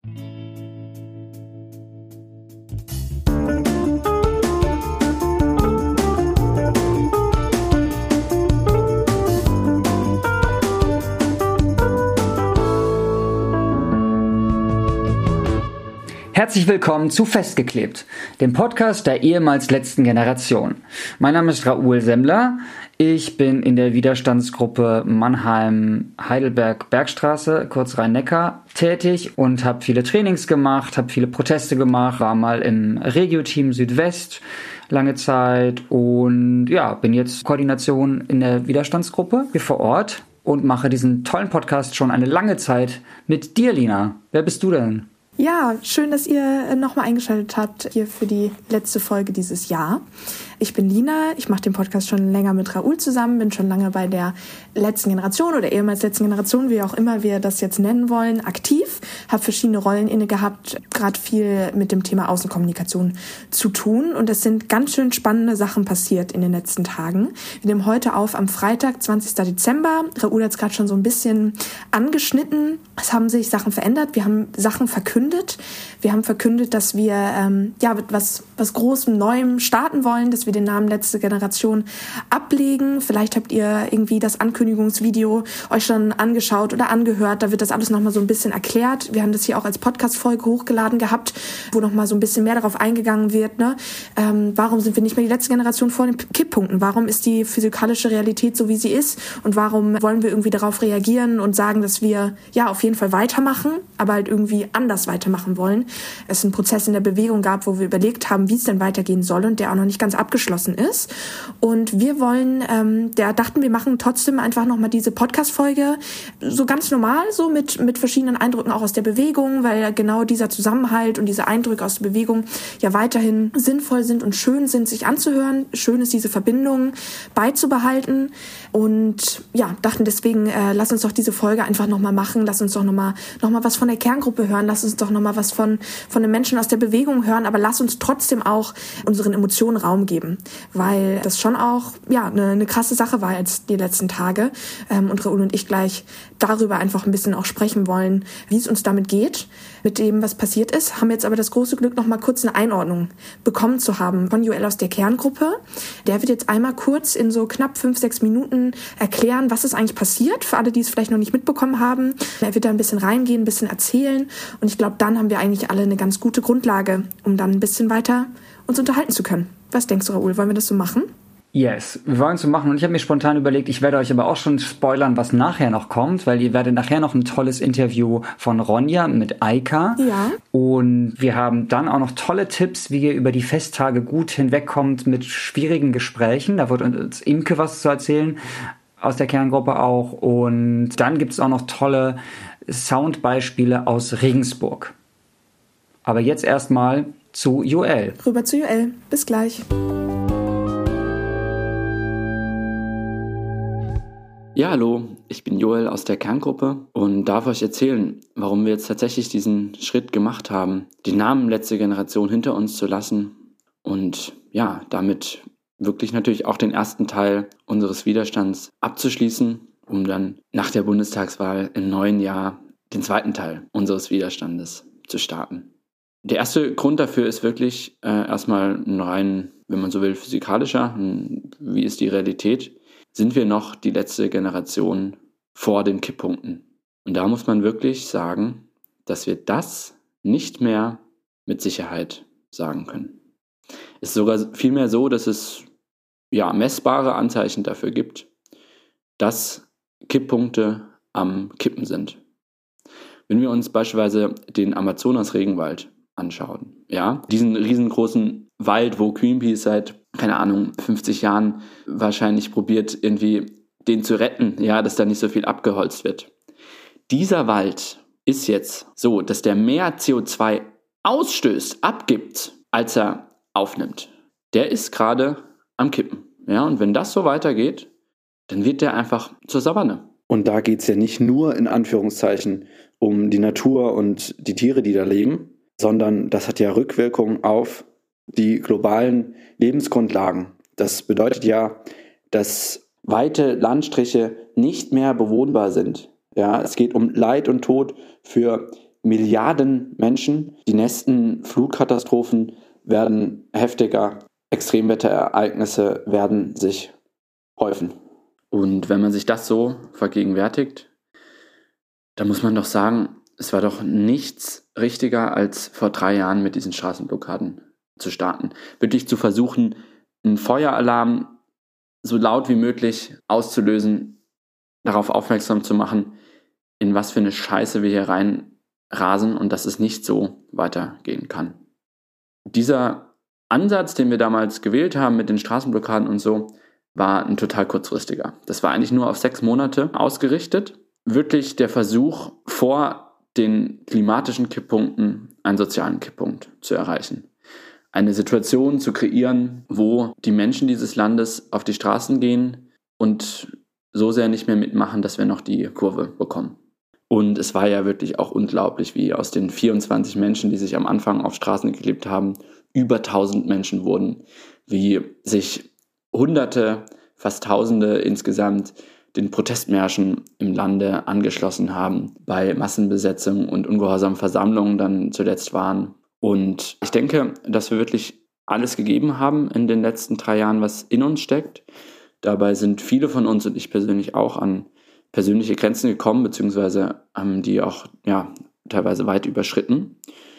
Herzlich willkommen zu Festgeklebt, dem Podcast der ehemals letzten Generation. Mein Name ist Raoul Semmler. Ich bin in der Widerstandsgruppe Mannheim-Heidelberg-Bergstraße, kurz Rhein-Neckar, tätig und habe viele Trainings gemacht, habe viele Proteste gemacht, war mal im Regio-Team Südwest lange Zeit und ja, bin jetzt Koordination in der Widerstandsgruppe hier vor Ort und mache diesen tollen Podcast schon eine lange Zeit mit dir, Lina. Wer bist du denn? Ja, schön, dass ihr nochmal eingeschaltet habt hier für die letzte Folge dieses Jahr. Ich bin Lina, ich mache den Podcast schon länger mit Raoul zusammen, bin schon lange bei der letzten Generation oder ehemals letzten Generation, wie auch immer wir das jetzt nennen wollen, aktiv, habe verschiedene Rollen inne gehabt, gerade viel mit dem Thema Außenkommunikation zu tun und es sind ganz schön spannende Sachen passiert in den letzten Tagen. Wir nehmen heute auf am Freitag, 20. Dezember. Raoul hat es gerade schon so ein bisschen angeschnitten. Es haben sich Sachen verändert, wir haben Sachen verkündet. Wir haben verkündet, dass wir was Großem, Neuem starten wollen, dass wir den Namen Letzte Generation ablegen. Vielleicht habt ihr irgendwie das Ankündigungsvideo euch schon angeschaut oder angehört. Da wird das alles nochmal so ein bisschen erklärt. Wir haben das hier auch als Podcast-Folge hochgeladen gehabt, wo nochmal so ein bisschen mehr darauf eingegangen wird. Warum sind wir nicht mehr die letzte Generation vor den Kipppunkten? Warum ist die physikalische Realität so, wie sie ist? Und warum wollen wir irgendwie darauf reagieren und sagen, dass wir ja auf jeden Fall weitermachen, aber halt irgendwie anders weitermachen wollen? Es einen Prozess in der Bewegung gab, wo wir überlegt haben, wie es denn weitergehen soll und der auch noch nicht ganz abgeschlossen ist. Und wir wollen, dachten wir machen trotzdem einfach nochmal diese Podcast-Folge so ganz normal, so mit verschiedenen Eindrücken auch aus der Bewegung, weil genau dieser Zusammenhalt und diese Eindrücke aus der Bewegung ja weiterhin sinnvoll sind und schön sind, sich anzuhören. Schön ist, diese Verbindung beizubehalten. Und ja, dachten deswegen, lass uns doch diese Folge einfach nochmal machen. Lass uns doch nochmal was von der Kerngruppe hören. Lass uns doch nochmal was von den Menschen aus der Bewegung hören. Aber lass uns trotzdem auch unseren Emotionen Raum geben. Weil das schon auch eine krasse Sache war jetzt die letzten Tage. Und Raoul und ich gleich darüber einfach ein bisschen auch sprechen wollen, wie es uns damit geht, mit dem, was passiert ist. Haben jetzt aber das große Glück, noch mal kurz eine Einordnung bekommen zu haben von Joel aus der Kerngruppe. Der wird jetzt einmal kurz in so knapp 5-6 Minuten erklären, was ist eigentlich passiert, für alle, die es vielleicht noch nicht mitbekommen haben. Er wird da ein bisschen reingehen, ein bisschen erzählen und ich glaube, dann haben wir eigentlich alle eine ganz gute Grundlage, um dann ein bisschen weiter uns unterhalten zu können. Was denkst du, Raoul? Wollen wir das so machen? Yes, wir wollen es so machen und ich habe mir spontan überlegt, ich werde euch aber auch schon spoilern, was nachher noch kommt, weil ihr werdet nachher noch ein tolles Interview von Ronja mit Eika. Ja. Und wir haben dann auch noch tolle Tipps, wie ihr über die Festtage gut hinwegkommt mit schwierigen Gesprächen. Da wird uns Imke was zu erzählen, aus der Kerngruppe auch. Und dann gibt es auch noch tolle Soundbeispiele aus Regensburg. Aber jetzt erstmal zu Joel. Rüber zu Joel. Bis gleich. Ja, hallo, ich bin Joel aus der Kerngruppe und darf euch erzählen, warum wir jetzt tatsächlich diesen Schritt gemacht haben, den Namen Letzte Generation hinter uns zu lassen und ja, damit wirklich natürlich auch den ersten Teil unseres Widerstands abzuschließen, um dann nach der Bundestagswahl im neuen Jahr den zweiten Teil unseres Widerstandes zu starten. Der erste Grund dafür ist wirklich erstmal ein rein, wenn man so will, physikalischer. Wie ist die Realität? Sind wir noch die letzte Generation vor den Kipppunkten? Und da muss man wirklich sagen, dass wir das nicht mehr mit Sicherheit sagen können. Es ist sogar vielmehr so, dass es messbare Anzeichen dafür gibt, dass Kipppunkte am Kippen sind. Wenn wir uns beispielsweise den Amazonas-Regenwald anschauen, diesen riesengroßen Wald, wo Greenpeace seit 50 Jahren wahrscheinlich probiert, irgendwie den zu retten, dass da nicht so viel abgeholzt wird. Dieser Wald ist jetzt so, dass der mehr CO2 ausstößt, abgibt, als er aufnimmt. Der ist gerade am Kippen. Und wenn das so weitergeht, dann wird der einfach zur Savanne. Und da geht es ja nicht nur in Anführungszeichen um die Natur und die Tiere, die da leben, sondern das hat ja Rückwirkungen auf die globalen Lebensgrundlagen. Das bedeutet ja, dass weite Landstriche nicht mehr bewohnbar sind. Ja, es geht um Leid und Tod für Milliarden Menschen. Die nächsten Flutkatastrophen werden heftiger. Extremwetterereignisse werden sich häufen. Und wenn man sich das so vergegenwärtigt, dann muss man doch sagen, es war doch nichts richtiger, als vor 3 Jahren mit diesen Straßenblockaden zu starten. Wirklich zu versuchen, einen Feueralarm so laut wie möglich auszulösen, darauf aufmerksam zu machen, in was für eine Scheiße wir hier reinrasen und dass es nicht so weitergehen kann. Dieser Ansatz, den wir damals gewählt haben mit den Straßenblockaden und so, war ein total kurzfristiger. Das war eigentlich nur auf 6 Monate ausgerichtet. Wirklich der Versuch, vor den klimatischen Kipppunkten einen sozialen Kipppunkt zu erreichen. Eine Situation zu kreieren, wo die Menschen dieses Landes auf die Straßen gehen und so sehr nicht mehr mitmachen, dass wir noch die Kurve bekommen. Und es war ja wirklich auch unglaublich, wie aus den 24 Menschen, die sich am Anfang auf Straßen geklebt haben, über 1000 Menschen wurden, wie sich Hunderte, fast Tausende insgesamt den Protestmärschen im Lande angeschlossen haben, bei Massenbesetzungen und ungehorsamen Versammlungen dann zuletzt waren. Und ich denke, dass wir wirklich alles gegeben haben in den letzten 3 Jahren, was in uns steckt. Dabei sind viele von uns und ich persönlich auch an persönliche Grenzen gekommen, beziehungsweise haben die auch teilweise weit überschritten.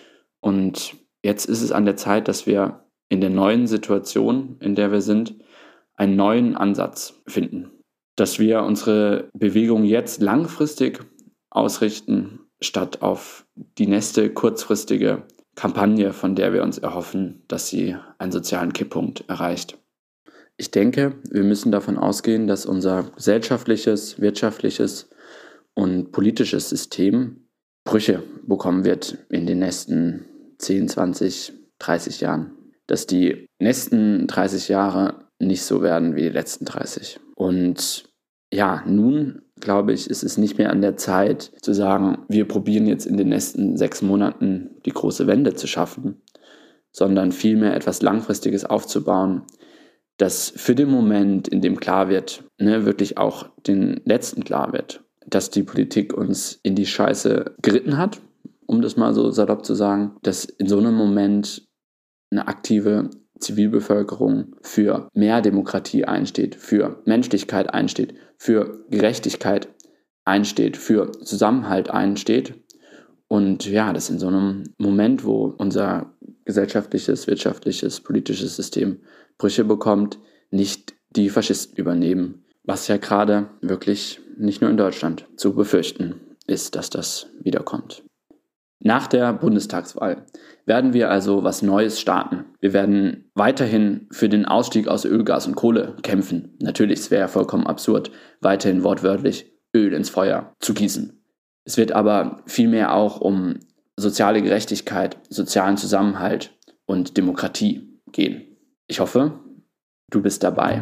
Und jetzt ist es an der Zeit, dass wir in der neuen Situation, in der wir sind, einen neuen Ansatz finden. Dass wir unsere Bewegung jetzt langfristig ausrichten, statt auf die nächste kurzfristige Kampagne, von der wir uns erhoffen, dass sie einen sozialen Kipppunkt erreicht. Ich denke, wir müssen davon ausgehen, dass unser gesellschaftliches, wirtschaftliches und politisches System Brüche bekommen wird in den nächsten 10, 20, 30 Jahren. Dass die nächsten 30 Jahre nicht so werden wie die letzten 30. Und ja, nun glaube ich, ist es nicht mehr an der Zeit zu sagen, wir probieren jetzt in den nächsten 6 Monaten die große Wende zu schaffen, sondern vielmehr etwas Langfristiges aufzubauen, das für den Moment, in dem klar wird, wirklich auch den Letzten klar wird, dass die Politik uns in die Scheiße geritten hat, um das mal so salopp zu sagen, dass in so einem Moment eine aktive Zivilbevölkerung für mehr Demokratie einsteht, für Menschlichkeit einsteht, für Gerechtigkeit einsteht, für Zusammenhalt einsteht. Und ja, dass in so einem Moment, wo unser gesellschaftliches, wirtschaftliches, politisches System Brüche bekommt, nicht die Faschisten übernehmen. Was ja gerade wirklich nicht nur in Deutschland zu befürchten ist, dass das wiederkommt. Nach der Bundestagswahl werden wir also was Neues starten. Wir werden weiterhin für den Ausstieg aus Öl, Gas und Kohle kämpfen. Natürlich, es wäre ja vollkommen absurd, weiterhin wortwörtlich Öl ins Feuer zu gießen. Es wird aber vielmehr auch um soziale Gerechtigkeit, sozialen Zusammenhalt und Demokratie gehen. Ich hoffe, du bist dabei.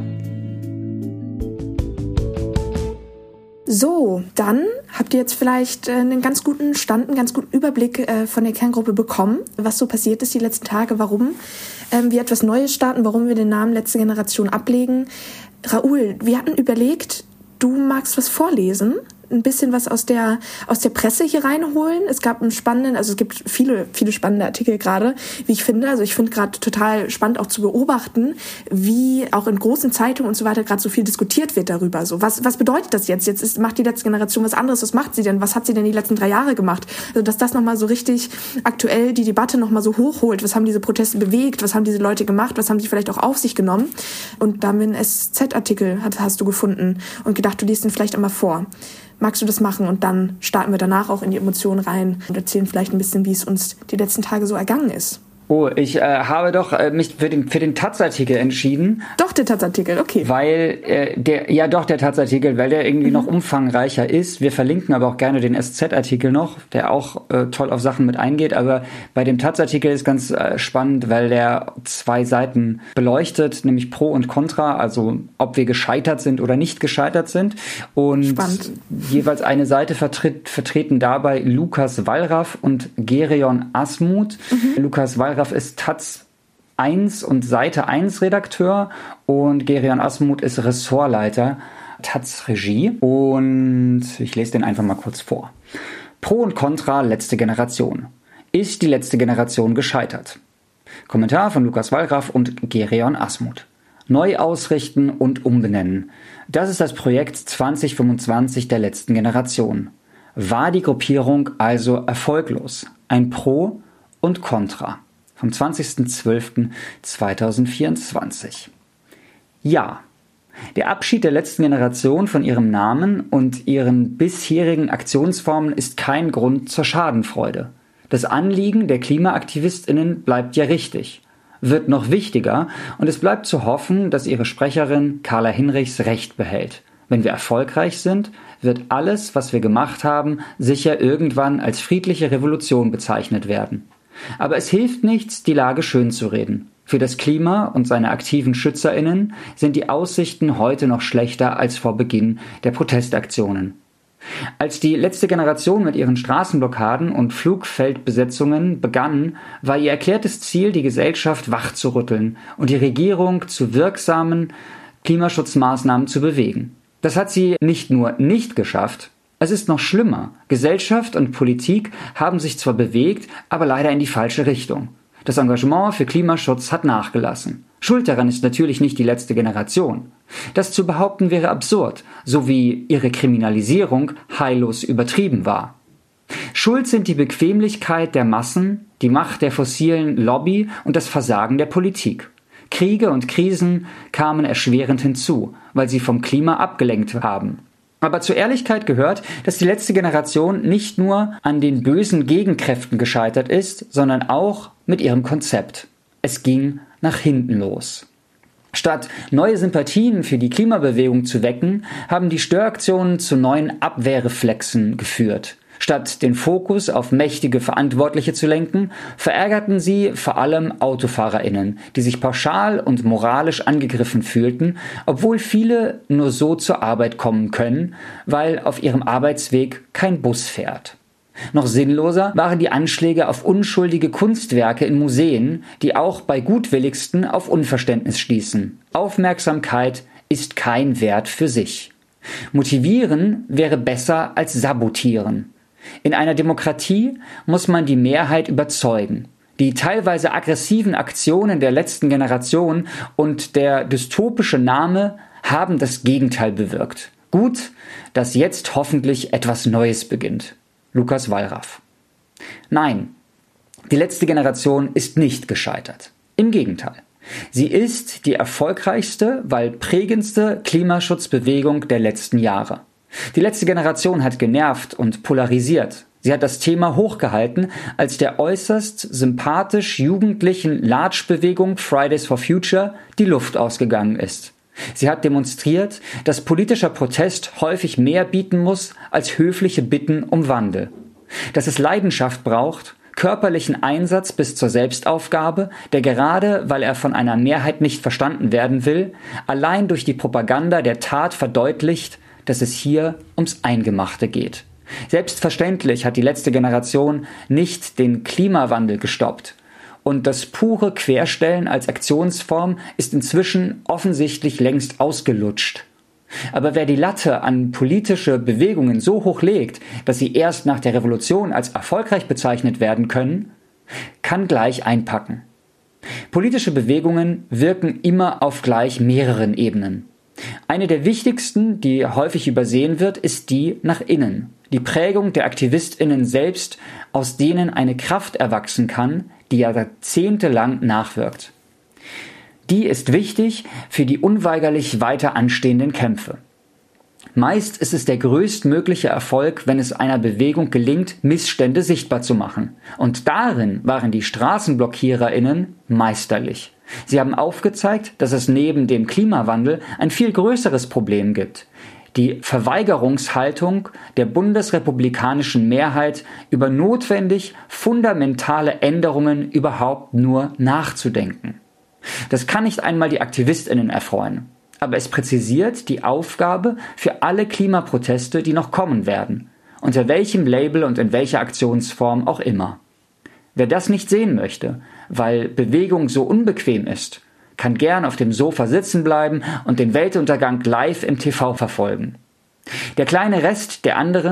So, dann habt ihr jetzt vielleicht einen ganz guten Stand, einen ganz guten Überblick von der Kerngruppe bekommen, was so passiert ist die letzten Tage, warum wir etwas Neues starten, warum wir den Namen Letzte Generation ablegen. Raoul, wir hatten überlegt, du magst was vorlesen, ein bisschen was aus der Presse hier reinholen. Es gab es gibt viele spannende Artikel gerade, wie ich finde. Also ich finde gerade total spannend auch zu beobachten, wie auch in großen Zeitungen und so weiter gerade so viel diskutiert wird darüber. So, was bedeutet das jetzt? Jetzt macht die letzte Generation was anderes. Was macht sie denn? Was hat sie denn die letzten 3 Jahre gemacht? Also dass das nochmal so richtig aktuell die Debatte nochmal so hochholt. Was haben diese Proteste bewegt? Was haben diese Leute gemacht? Was haben sie vielleicht auch auf sich genommen? Und da haben wir einen SZ-Artikel, hast du gefunden und gedacht, du liest den vielleicht einmal vor. Magst du das machen? Und dann starten wir danach auch in die Emotionen rein und erzählen vielleicht ein bisschen, wie es uns die letzten Tage so ergangen ist. Oh, ich habe doch mich für den Taz-Artikel entschieden. Doch, der Taz-Artikel, okay. Weil der Taz-Artikel, weil der irgendwie noch umfangreicher ist. Wir verlinken aber auch gerne den SZ-Artikel noch, der auch toll auf Sachen mit eingeht. Aber bei dem Taz-Artikel ist ganz spannend, weil der 2 Seiten beleuchtet, nämlich Pro und Contra, also ob wir gescheitert sind oder nicht gescheitert sind. Und spannend. Jeweils eine Seite vertreten dabei Lukas Wallraff und Gereon Asmuth. Lukas Wallraff ist Taz 1 und Seite 1 Redakteur und Gereon Asmuth ist Ressortleiter Taz Regie und ich lese den einfach mal kurz vor. Pro und Contra letzte Generation. Ist die letzte Generation gescheitert? Kommentar von Lukas Wallraff und Gereon Asmuth. Neu ausrichten und umbenennen. Das ist das Projekt 2025 der letzten Generation. War die Gruppierung also erfolglos? Ein Pro und Contra. Vom 20.12.2024. Ja. Der Abschied der letzten Generation von ihrem Namen und ihren bisherigen Aktionsformen ist kein Grund zur Schadenfreude. Das Anliegen der KlimaaktivistInnen bleibt ja richtig, wird noch wichtiger und es bleibt zu hoffen, dass ihre Sprecherin Carla Hinrichs Recht behält. Wenn wir erfolgreich sind, wird alles, was wir gemacht haben, sicher irgendwann als friedliche Revolution bezeichnet werden. Aber es hilft nichts, die Lage schönzureden. Für das Klima und seine aktiven SchützerInnen sind die Aussichten heute noch schlechter als vor Beginn der Protestaktionen. Als die letzte Generation mit ihren Straßenblockaden und Flugfeldbesetzungen begann, war ihr erklärtes Ziel, die Gesellschaft wachzurütteln und die Regierung zu wirksamen Klimaschutzmaßnahmen zu bewegen. Das hat sie nicht nur nicht geschafft, es ist noch schlimmer. Gesellschaft und Politik haben sich zwar bewegt, aber leider in die falsche Richtung. Das Engagement für Klimaschutz hat nachgelassen. Schuld daran ist natürlich nicht die letzte Generation. Das zu behaupten wäre absurd, so wie ihre Kriminalisierung heillos übertrieben war. Schuld sind die Bequemlichkeit der Massen, die Macht der fossilen Lobby und das Versagen der Politik. Kriege und Krisen kamen erschwerend hinzu, weil sie vom Klima abgelenkt haben. Aber zur Ehrlichkeit gehört, dass die letzte Generation nicht nur an den bösen Gegenkräften gescheitert ist, sondern auch mit ihrem Konzept. Es ging nach hinten los. Statt neue Sympathien für die Klimabewegung zu wecken, haben die Störaktionen zu neuen Abwehrreflexen geführt. Statt den Fokus auf mächtige Verantwortliche zu lenken, verärgerten sie vor allem AutofahrerInnen, die sich pauschal und moralisch angegriffen fühlten, obwohl viele nur so zur Arbeit kommen können, weil auf ihrem Arbeitsweg kein Bus fährt. Noch sinnloser waren die Anschläge auf unschuldige Kunstwerke in Museen, die auch bei Gutwilligsten auf Unverständnis stießen. Aufmerksamkeit ist kein Wert für sich. Motivieren wäre besser als sabotieren. In einer Demokratie muss man die Mehrheit überzeugen. Die teilweise aggressiven Aktionen der letzten Generation und der dystopische Name haben das Gegenteil bewirkt. Gut, dass jetzt hoffentlich etwas Neues beginnt. Lukas Wallraff. Nein, die letzte Generation ist nicht gescheitert. Im Gegenteil. Sie ist die erfolgreichste, weil prägendste Klimaschutzbewegung der letzten Jahre. Die letzte Generation hat genervt und polarisiert. Sie hat das Thema hochgehalten, als der äußerst sympathisch jugendlichen Latschbewegung Fridays for Future die Luft ausgegangen ist. Sie hat demonstriert, dass politischer Protest häufig mehr bieten muss als höfliche Bitten um Wandel. Dass es Leidenschaft braucht, körperlichen Einsatz bis zur Selbstaufgabe, der gerade, weil er von einer Mehrheit nicht verstanden werden will, allein durch die Propaganda der Tat verdeutlicht, dass es hier ums Eingemachte geht. Selbstverständlich hat die letzte Generation nicht den Klimawandel gestoppt. Und das pure Querstellen als Aktionsform ist inzwischen offensichtlich längst ausgelutscht. Aber wer die Latte an politische Bewegungen so hoch legt, dass sie erst nach der Revolution als erfolgreich bezeichnet werden können, kann gleich einpacken. Politische Bewegungen wirken immer auf gleich mehreren Ebenen. Eine der wichtigsten, die häufig übersehen wird, ist die nach innen. Die Prägung der AktivistInnen selbst, aus denen eine Kraft erwachsen kann, die jahrzehntelang nachwirkt. Die ist wichtig für die unweigerlich weiter anstehenden Kämpfe. Meist ist es der größtmögliche Erfolg, wenn es einer Bewegung gelingt, Missstände sichtbar zu machen. Und darin waren die StraßenblockiererInnen meisterlich. Sie haben aufgezeigt, dass es neben dem Klimawandel ein viel größeres Problem gibt. Die Verweigerungshaltung der bundesrepublikanischen Mehrheit, über notwendig fundamentale Änderungen überhaupt nur nachzudenken. Das kann nicht einmal die AktivistInnen erfreuen. Aber es präzisiert die Aufgabe für alle Klimaproteste, die noch kommen werden, unter welchem Label und in welcher Aktionsform auch immer. Wer das nicht sehen möchte, weil Bewegung so unbequem ist, kann gern auf dem Sofa sitzen bleiben und den Weltuntergang live im TV verfolgen. Der kleine Rest der anderen,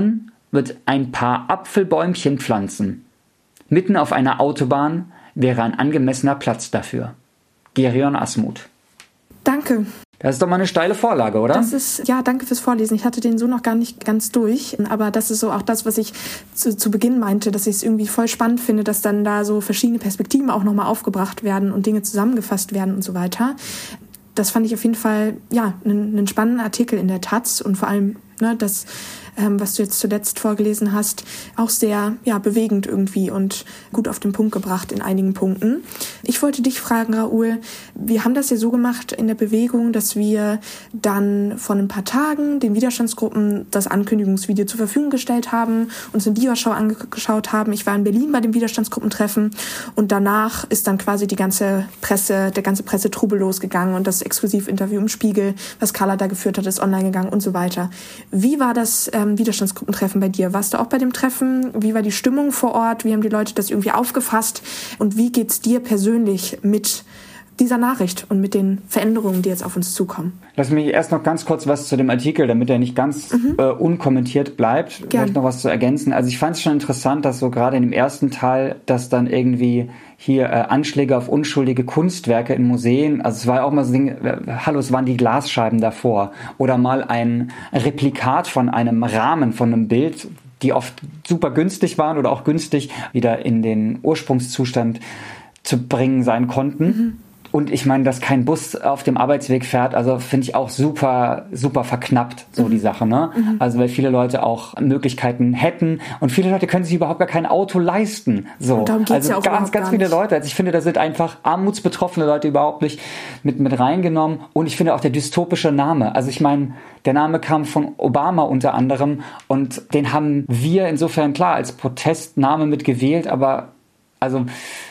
wird ein paar Apfelbäumchen pflanzen. Mitten auf einer Autobahn wäre ein angemessener Platz dafür. Gerion Asmuth. Danke. Das ist doch mal eine steile Vorlage, oder? Danke fürs Vorlesen. Ich hatte den so noch gar nicht ganz durch, aber das ist so auch das, was ich zu Beginn meinte, dass ich es irgendwie voll spannend finde, dass dann da so verschiedene Perspektiven auch nochmal aufgebracht werden und Dinge zusammengefasst werden und so weiter. Das fand ich auf jeden Fall, einen spannenden Artikel in der Taz und vor allem, das, was du jetzt zuletzt vorgelesen hast, auch sehr, bewegend irgendwie und gut auf den Punkt gebracht in einigen Punkten. Ich wollte dich fragen, Raoul, wir haben das ja so gemacht in der Bewegung, dass wir dann vor ein paar Tagen den Widerstandsgruppen das Ankündigungsvideo zur Verfügung gestellt haben, uns eine Diashow angeschaut haben. Ich war in Berlin bei dem Widerstandsgruppentreffen und danach ist dann quasi der ganze Pressetrubel losgegangen und das Exklusivinterview im Spiegel, was Carla da geführt hat, ist online gegangen und so weiter. Wie war das Widerstandsgruppentreffen bei dir? Warst du auch bei dem Treffen? Wie war die Stimmung vor Ort? Wie haben die Leute das irgendwie aufgefasst? Und wie geht's dir persönlich mit dieser Nachricht und mit den Veränderungen, die jetzt auf uns zukommen? Lass mich erst noch ganz kurz was zu dem Artikel, damit er nicht ganz unkommentiert bleibt, vielleicht noch was zu ergänzen. Also ich fand es schon interessant, dass so gerade in dem ersten Teil, dass dann irgendwie hier Anschläge auf unschuldige Kunstwerke in Museen, also es war ja auch mal so ein Ding, hallo, es waren die Glasscheiben davor. Oder mal ein Replikat von einem Rahmen, von einem Bild, die oft super günstig waren oder auch günstig wieder in den Ursprungszustand zu bringen sein konnten. Und ich meine, dass kein Bus auf dem Arbeitsweg fährt, also finde ich auch super, super verknappt, so die Sache, ne? Also weil viele Leute auch Möglichkeiten hätten und viele Leute können sich überhaupt gar kein Auto leisten. So. Und darum geht's also ja auch ganz viele Leute. Also ich finde, da sind einfach armutsbetroffene Leute überhaupt nicht mit reingenommen. Und ich finde auch der dystopische Name. Also ich meine, der Name kam von Obama unter anderem und den haben wir insofern klar als Protestname mitgewählt, aber also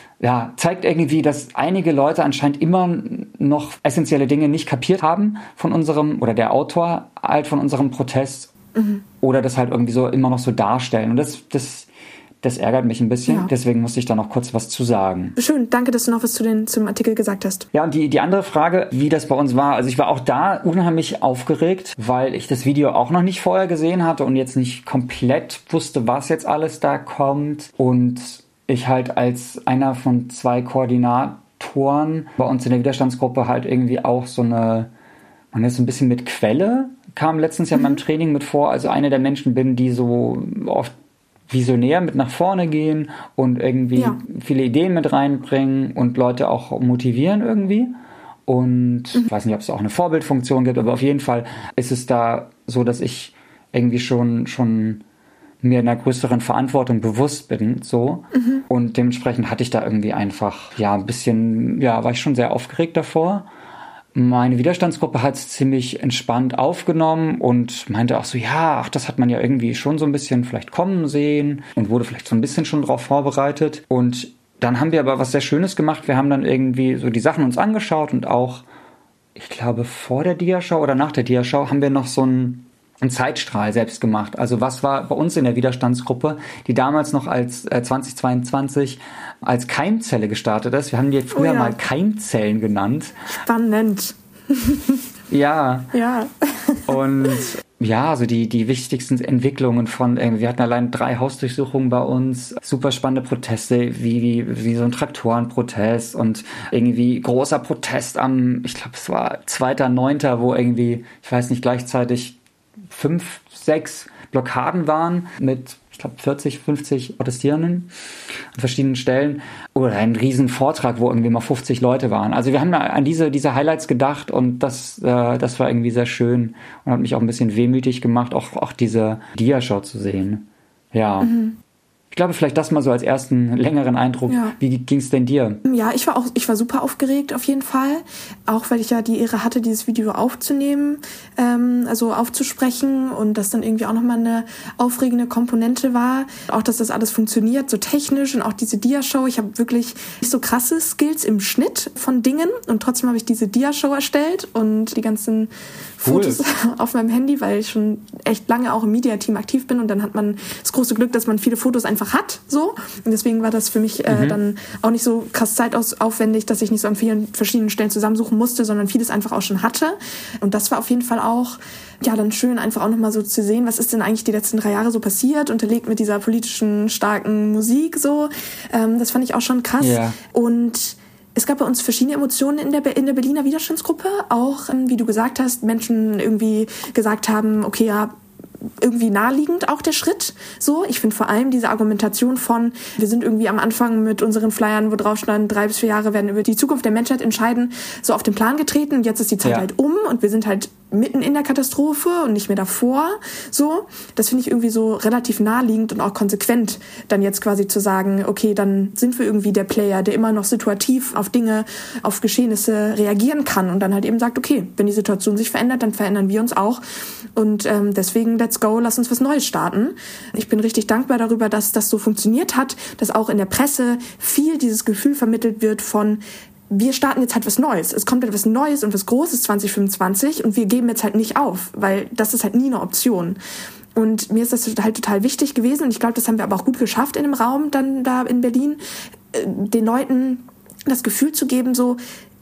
zeigt irgendwie, dass einige Leute anscheinend immer noch essentielle Dinge nicht kapiert haben von unserem, oder der Autor halt von unserem Protest, oder das halt irgendwie so immer noch so darstellen. Und das ärgert mich ein bisschen, deswegen musste ich da noch kurz was zu sagen. Schön, danke, dass du noch was zum Artikel gesagt hast. Ja, und die andere Frage, wie das bei uns war, also ich war auch da unheimlich aufgeregt, weil ich das Video auch noch nicht vorher gesehen hatte und jetzt nicht komplett wusste, was jetzt alles da kommt, und ich halt als einer von 2 Koordinatoren bei uns in der Widerstandsgruppe halt irgendwie auch man ist so ein bisschen mit Quelle, kam letztens ja in meinem Training mit vor, also eine der Menschen bin, die so oft visionär mit nach vorne gehen und irgendwie viele Ideen mit reinbringen und Leute auch motivieren irgendwie. Und ich weiß nicht, ob es auch eine Vorbildfunktion gibt, aber auf jeden Fall ist es da so, dass ich irgendwie schon mir einer größeren Verantwortung bewusst bin, so. Und dementsprechend hatte ich da irgendwie einfach, ein bisschen, war ich schon sehr aufgeregt davor. Meine Widerstandsgruppe hat es ziemlich entspannt aufgenommen und meinte auch so, das hat man ja irgendwie schon so ein bisschen vielleicht kommen sehen und wurde vielleicht so ein bisschen schon drauf vorbereitet. Und dann haben wir aber was sehr Schönes gemacht. Wir haben dann irgendwie so die Sachen uns angeschaut und auch, ich glaube, vor der Diashow oder nach der Diashow haben wir noch so einen Zeitstrahl selbst gemacht. Also was war bei uns in der Widerstandsgruppe, die damals noch als 2022 als Keimzelle gestartet ist. Wir haben die früher mal Keimzellen genannt. Spannend. Ja. Und so die wichtigsten Entwicklungen wir hatten allein 3 Hausdurchsuchungen bei uns, super spannende Proteste, wie so ein Traktorenprotest und irgendwie großer Protest ich glaube es war 2.9., wo irgendwie, ich weiß nicht, gleichzeitig 5, 6 Blockaden waren mit, ich glaube, 40, 50 Protestierenden an verschiedenen Stellen. Oder ein riesen Vortrag, wo irgendwie mal 50 Leute waren. Also wir haben an diese Highlights gedacht und das war irgendwie sehr schön und hat mich auch ein bisschen wehmütig gemacht, auch diese Diashow zu sehen. Ja. Ich glaube, vielleicht das mal so als ersten längeren Eindruck. Ja. Wie ging's denn dir? Ja, ich war super aufgeregt auf jeden Fall. Auch weil ich ja die Ehre hatte, dieses Video aufzunehmen, also aufzusprechen und das dann irgendwie auch nochmal eine aufregende Komponente war. Auch, dass das alles funktioniert, so technisch und auch diese Diashow. Ich habe wirklich nicht so krasse Skills im Schnitt von Dingen und trotzdem habe ich diese Diashow erstellt und die ganzen Fotos auf meinem Handy, weil ich schon echt lange auch im Media-Team aktiv bin und dann hat man das große Glück, dass man viele Fotos einfach einfach hat, so. Und deswegen war das für mich dann auch nicht so krass zeitaufwendig, dass ich nicht so an vielen verschiedenen Stellen zusammensuchen musste, sondern vieles einfach auch schon hatte. Und das war auf jeden Fall auch, ja, dann schön, einfach auch nochmal so zu sehen, was ist denn eigentlich die letzten 3 Jahre so passiert, unterlegt mit dieser politischen, starken Musik, so. Das fand ich auch schon krass. Yeah. Und es gab bei uns verschiedene Emotionen in der Berliner Widerstandsgruppe, auch, wie du gesagt hast, Menschen irgendwie gesagt haben, okay, ja, irgendwie naheliegend auch der Schritt, so. Ich finde vor allem diese Argumentation von, wir sind irgendwie am Anfang mit unseren Flyern, wo drauf stand, 3 bis 4 Jahre werden über die Zukunft der Menschheit entscheiden, so auf den Plan getreten und jetzt ist die Zeit halt um und wir sind halt mitten in der Katastrophe und nicht mehr davor, so. Das finde ich irgendwie so relativ naheliegend und auch konsequent, dann jetzt quasi zu sagen, okay, dann sind wir irgendwie der Player, der immer noch situativ auf Dinge, auf Geschehnisse reagieren kann und dann halt eben sagt, okay, wenn die Situation sich verändert, dann verändern wir uns auch und deswegen let's go, lass uns was Neues starten. Ich bin richtig dankbar darüber, dass das so funktioniert hat, dass auch in der Presse viel dieses Gefühl vermittelt wird von, wir starten jetzt halt was Neues. Es kommt etwas Neues und was Großes 2025 und wir geben jetzt halt nicht auf, weil das ist halt nie eine Option. Und mir ist das halt total wichtig gewesen und ich glaube, das haben wir aber auch gut geschafft in dem Raum dann da in Berlin, den Leuten das Gefühl zu geben, so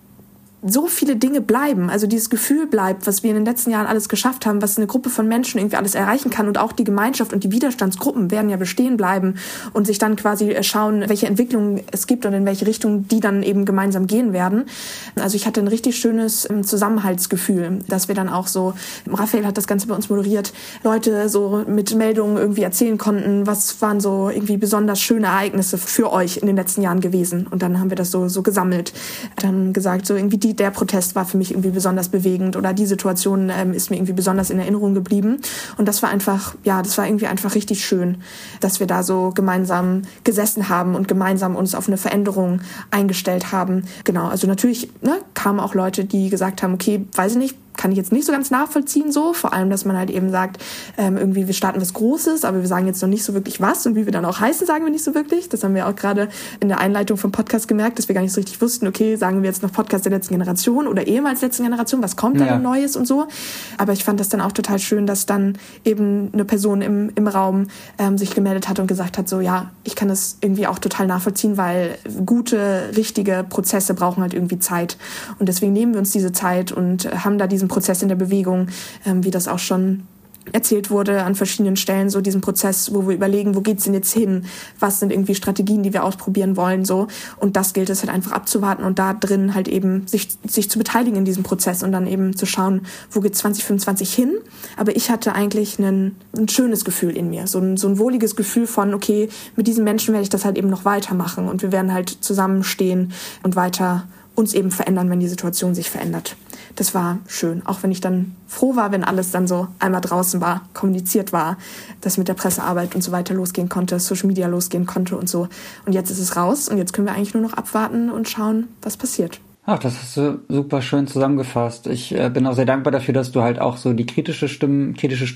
viele Dinge bleiben, also dieses Gefühl bleibt, was wir in den letzten Jahren alles geschafft haben, was eine Gruppe von Menschen irgendwie alles erreichen kann und auch die Gemeinschaft und die Widerstandsgruppen werden ja bestehen bleiben und sich dann quasi schauen, welche Entwicklungen es gibt und in welche Richtung die dann eben gemeinsam gehen werden. Also ich hatte ein richtig schönes Zusammenhaltsgefühl, dass wir dann auch so, Raphael hat das Ganze bei uns moderiert, Leute so mit Meldungen irgendwie erzählen konnten, was waren so irgendwie besonders schöne Ereignisse für euch in den letzten Jahren gewesen und dann haben wir das so gesammelt, dann gesagt, so irgendwie der Protest war für mich irgendwie besonders bewegend oder die Situation ist mir irgendwie besonders in Erinnerung geblieben. Und das war einfach, ja, das war irgendwie einfach richtig schön, dass wir da so gemeinsam gesessen haben und gemeinsam uns auf eine Veränderung eingestellt haben. Genau, also natürlich kamen auch Leute, die gesagt haben, okay, weiß ich nicht, kann ich jetzt nicht so ganz nachvollziehen so, vor allem, dass man halt eben sagt, irgendwie wir starten was Großes, aber wir sagen jetzt noch nicht so wirklich was und wie wir dann auch heißen, sagen wir nicht so wirklich. Das haben wir auch gerade in der Einleitung vom Podcast gemerkt, dass wir gar nicht so richtig wussten, okay, sagen wir jetzt noch Podcast der letzten Generation oder ehemals letzten Generation, was kommt da denn Neues und so. Aber ich fand das dann auch total schön, dass dann eben eine Person im Raum sich gemeldet hat und gesagt hat, so ja, ich kann das irgendwie auch total nachvollziehen, weil gute, richtige Prozesse brauchen halt irgendwie Zeit. Und deswegen nehmen wir uns diese Zeit und haben da diesen Prozess in der Bewegung, wie das auch schon erzählt wurde an verschiedenen Stellen, so diesen Prozess, wo wir überlegen, wo geht's denn jetzt hin? Was sind irgendwie Strategien, die wir ausprobieren wollen, so. Und das gilt es halt einfach abzuwarten und da drin halt eben sich zu beteiligen in diesem Prozess und dann eben zu schauen, wo geht's 2025 hin? Aber ich hatte eigentlich ein schönes Gefühl in mir, so ein wohliges Gefühl von, okay, mit diesen Menschen werde ich das halt eben noch weitermachen und wir werden halt zusammenstehen und weiter uns eben verändern, wenn die Situation sich verändert. Das war schön, auch wenn ich dann froh war, wenn alles dann so einmal draußen war, kommuniziert war, dass mit der Pressearbeit und so weiter losgehen konnte, Social Media losgehen konnte und so. Und jetzt ist es raus und jetzt können wir eigentlich nur noch abwarten und schauen, was passiert. Ach, das hast du super schön zusammengefasst. Ich bin auch sehr dankbar dafür, dass du halt auch so die kritische Stimmen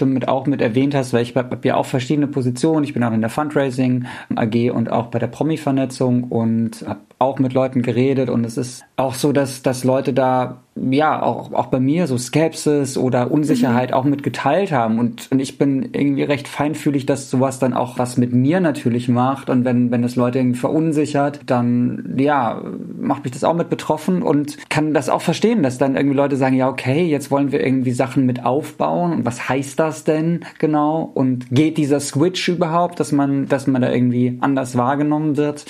mit erwähnt hast, weil ich habe ja auch verschiedene Positionen. Ich bin auch in der Fundraising AG und auch bei der Promi-Vernetzung und habe auch mit Leuten geredet und es ist auch so, dass Leute da ja auch bei mir so Skepsis oder Unsicherheit auch mit geteilt haben und ich bin irgendwie recht feinfühlig, dass sowas dann auch was mit mir natürlich macht und wenn das Leute irgendwie verunsichert, dann ja, macht mich das auch mit betroffen und kann das auch verstehen, dass dann irgendwie Leute sagen, ja okay, jetzt wollen wir irgendwie Sachen mit aufbauen und was heißt das denn genau und geht dieser Switch überhaupt, dass man da irgendwie anders wahrgenommen wird?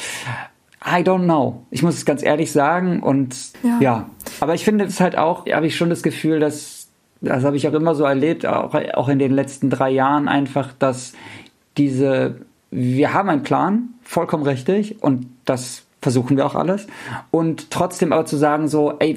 I don't know. Ich muss es ganz ehrlich sagen und ja. Aber ich finde es halt auch, habe ich schon das Gefühl, das habe ich auch immer so erlebt, auch in den letzten 3 Jahren einfach, dass wir haben einen Plan, vollkommen richtig und das versuchen wir auch alles und trotzdem aber zu sagen so, ey,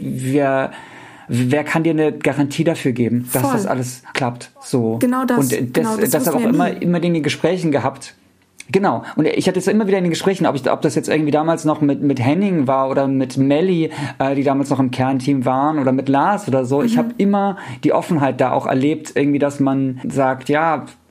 wer kann dir eine Garantie dafür geben, dass das alles klappt? So. Genau das. Und das habe ich auch immer in den Gesprächen gehabt. Genau. Und ich hatte es immer wieder in den Gesprächen, ob das jetzt irgendwie damals noch mit Henning war oder mit Melli, die damals noch im Kernteam waren oder mit Lars oder so. Ich habe immer die Offenheit da auch erlebt, irgendwie, dass man sagt, ja,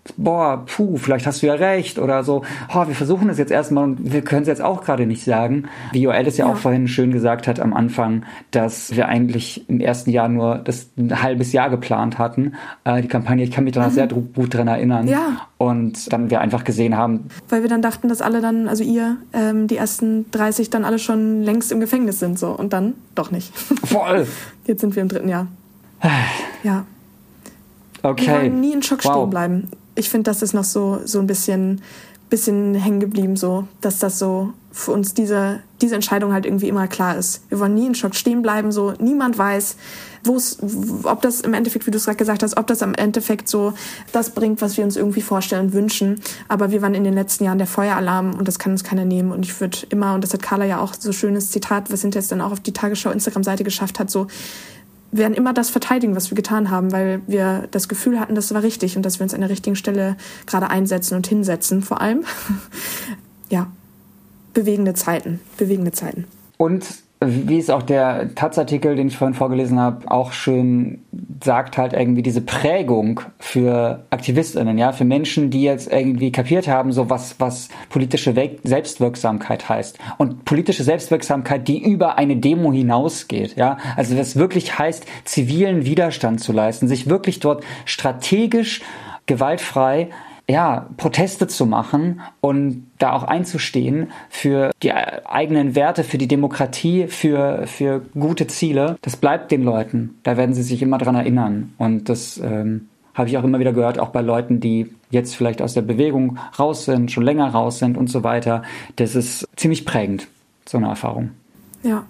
vielleicht hast du ja recht oder so, wir versuchen es jetzt erstmal und wir können es jetzt auch gerade nicht sagen. Wie Joel es ja auch vorhin schön gesagt hat am Anfang, dass wir eigentlich im ersten Jahr nur das ein halbes Jahr geplant hatten, die Kampagne. Ich kann mich da sehr gut dran erinnern. Ja. Und dann wir einfach gesehen haben. Weil wir dann dachten, dass alle dann, also ihr, die ersten 30 dann alle schon längst im Gefängnis sind so und dann doch nicht. Voll! Jetzt sind wir im 3. Jahr. Ja. Okay. Wir wollen nie in Schock stehen bleiben. Ich finde, das ist noch so ein bisschen hängen geblieben, so, dass das so für uns diese Entscheidung halt irgendwie immer klar ist. Wir wollen nie in Schock stehen bleiben, so, niemand weiß, ob das im Endeffekt, wie du es gerade gesagt hast, ob das am Endeffekt so das bringt, was wir uns irgendwie vorstellen und wünschen. Aber wir waren in den letzten Jahren der Feueralarm und das kann uns keiner nehmen. Und ich würde immer, und das hat Carla ja auch so schönes Zitat, was hinterher dann auch auf die Tagesschau Instagram-Seite geschafft hat, so, wir werden immer das verteidigen, was wir getan haben, weil wir das Gefühl hatten, das war richtig und dass wir uns an der richtigen Stelle gerade einsetzen und hinsetzen, vor allem. Ja, bewegende Zeiten. Und wie es auch der Taz-Artikel, den ich vorhin vorgelesen habe, auch schön sagt, halt irgendwie diese Prägung für AktivistInnen, ja, für Menschen, die jetzt irgendwie kapiert haben, so was politische Selbstwirksamkeit heißt. Und politische Selbstwirksamkeit, die über eine Demo hinausgeht, ja. Also das wirklich heißt, zivilen Widerstand zu leisten, sich wirklich dort strategisch, gewaltfrei Proteste zu machen und da auch einzustehen für die eigenen Werte, für die Demokratie, für gute Ziele. Das bleibt den Leuten. Da werden sie sich immer dran erinnern. Und das habe ich auch immer wieder gehört, auch bei Leuten, die jetzt vielleicht aus der Bewegung raus sind, schon länger raus sind und so weiter. Das ist ziemlich prägend, so eine Erfahrung. Ja.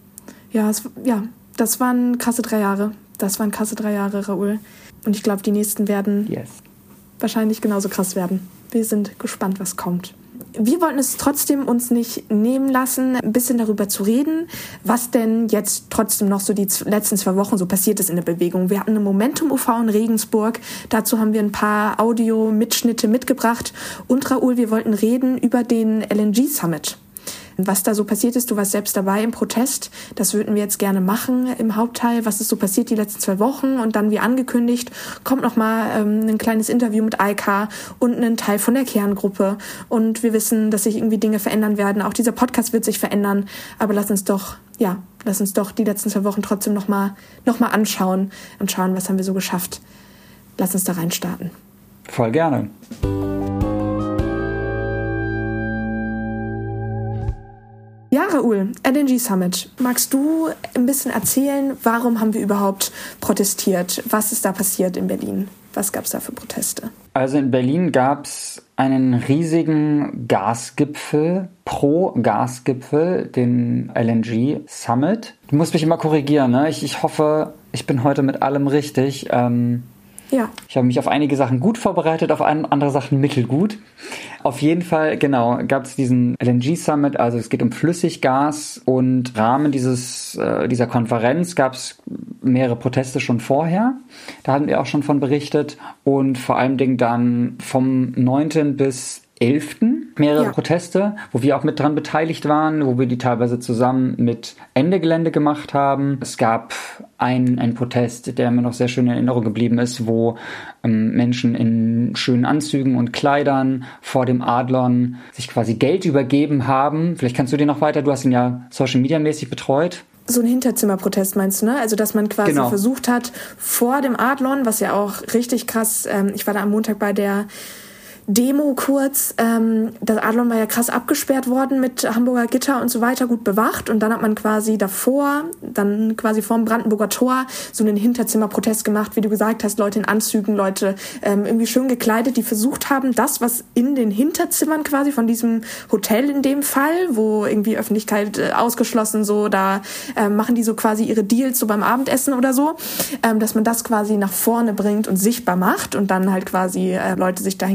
Das waren krasse 3 Jahre. Raoul. Und ich glaube, die nächsten werden wahrscheinlich genauso krass werden. Wir sind gespannt, was kommt. Wir wollten es trotzdem uns nicht nehmen lassen, ein bisschen darüber zu reden, was denn jetzt trotzdem noch so die letzten 2 Wochen so passiert ist in der Bewegung. Wir hatten eine Momentum-UV in Regensburg. Dazu haben wir ein paar Audio-Mitschnitte mitgebracht. Und Raoul, wir wollten reden über den LNG-Summit. Was da so passiert ist, du warst selbst dabei im Protest, das würden wir jetzt gerne machen im Hauptteil. Was ist so passiert die letzten 2 Wochen? Und dann, wie angekündigt, kommt nochmal ein kleines Interview mit Eika und ein Teil von der Kerngruppe. Und wir wissen, dass sich irgendwie Dinge verändern werden. Auch dieser Podcast wird sich verändern. Aber lass uns doch die letzten 2 Wochen trotzdem noch mal anschauen und schauen, was haben wir so geschafft. Lass uns da reinstarten. Voll gerne. Ja, Raoul, LNG Summit. Magst du ein bisschen erzählen, warum haben wir überhaupt protestiert? Was ist da passiert in Berlin? Was gab es da für Proteste? Also in Berlin gab es einen riesigen Gasgipfel, Pro-Gasgipfel, den LNG Summit. Du musst mich immer korrigieren, ne? Ich hoffe, ich bin heute mit allem richtig. Ja. Ich habe mich auf einige Sachen gut vorbereitet, auf andere Sachen mittelgut. Auf jeden Fall, genau, gab es diesen LNG-Summit, also es geht um Flüssiggas und im Rahmen dieser Konferenz gab es mehrere Proteste schon vorher. Da hatten wir auch schon von berichtet und vor allen Dingen dann vom 9. bis 11. mehrere Proteste, wo wir auch mit dran beteiligt waren, wo wir die teilweise zusammen mit Ende Gelände gemacht haben. Es gab einen Protest, der mir noch sehr schön in Erinnerung geblieben ist, wo Menschen in schönen Anzügen und Kleidern vor dem Adlon sich quasi Geld übergeben haben. Vielleicht kannst du den noch weiter, du hast ihn ja Social-Media-mäßig betreut. So ein Hinterzimmerprotest meinst du, ne? Also, dass man quasi versucht hat, vor dem Adlon, was ja auch richtig krass, ich war da am Montag bei der Demo kurz, das Adlon war ja krass abgesperrt worden mit Hamburger Gitter und so weiter, gut bewacht und dann hat man quasi davor, dann quasi vorm Brandenburger Tor so einen Hinterzimmerprotest gemacht, wie du gesagt hast, Leute in Anzügen, Leute irgendwie schön gekleidet, die versucht haben, das, was in den Hinterzimmern quasi von diesem Hotel in dem Fall, wo irgendwie Öffentlichkeit ausgeschlossen so, da machen die so quasi ihre Deals so beim Abendessen oder so, dass man das quasi nach vorne bringt und sichtbar macht und dann halt quasi Leute sich da hingesetzt haben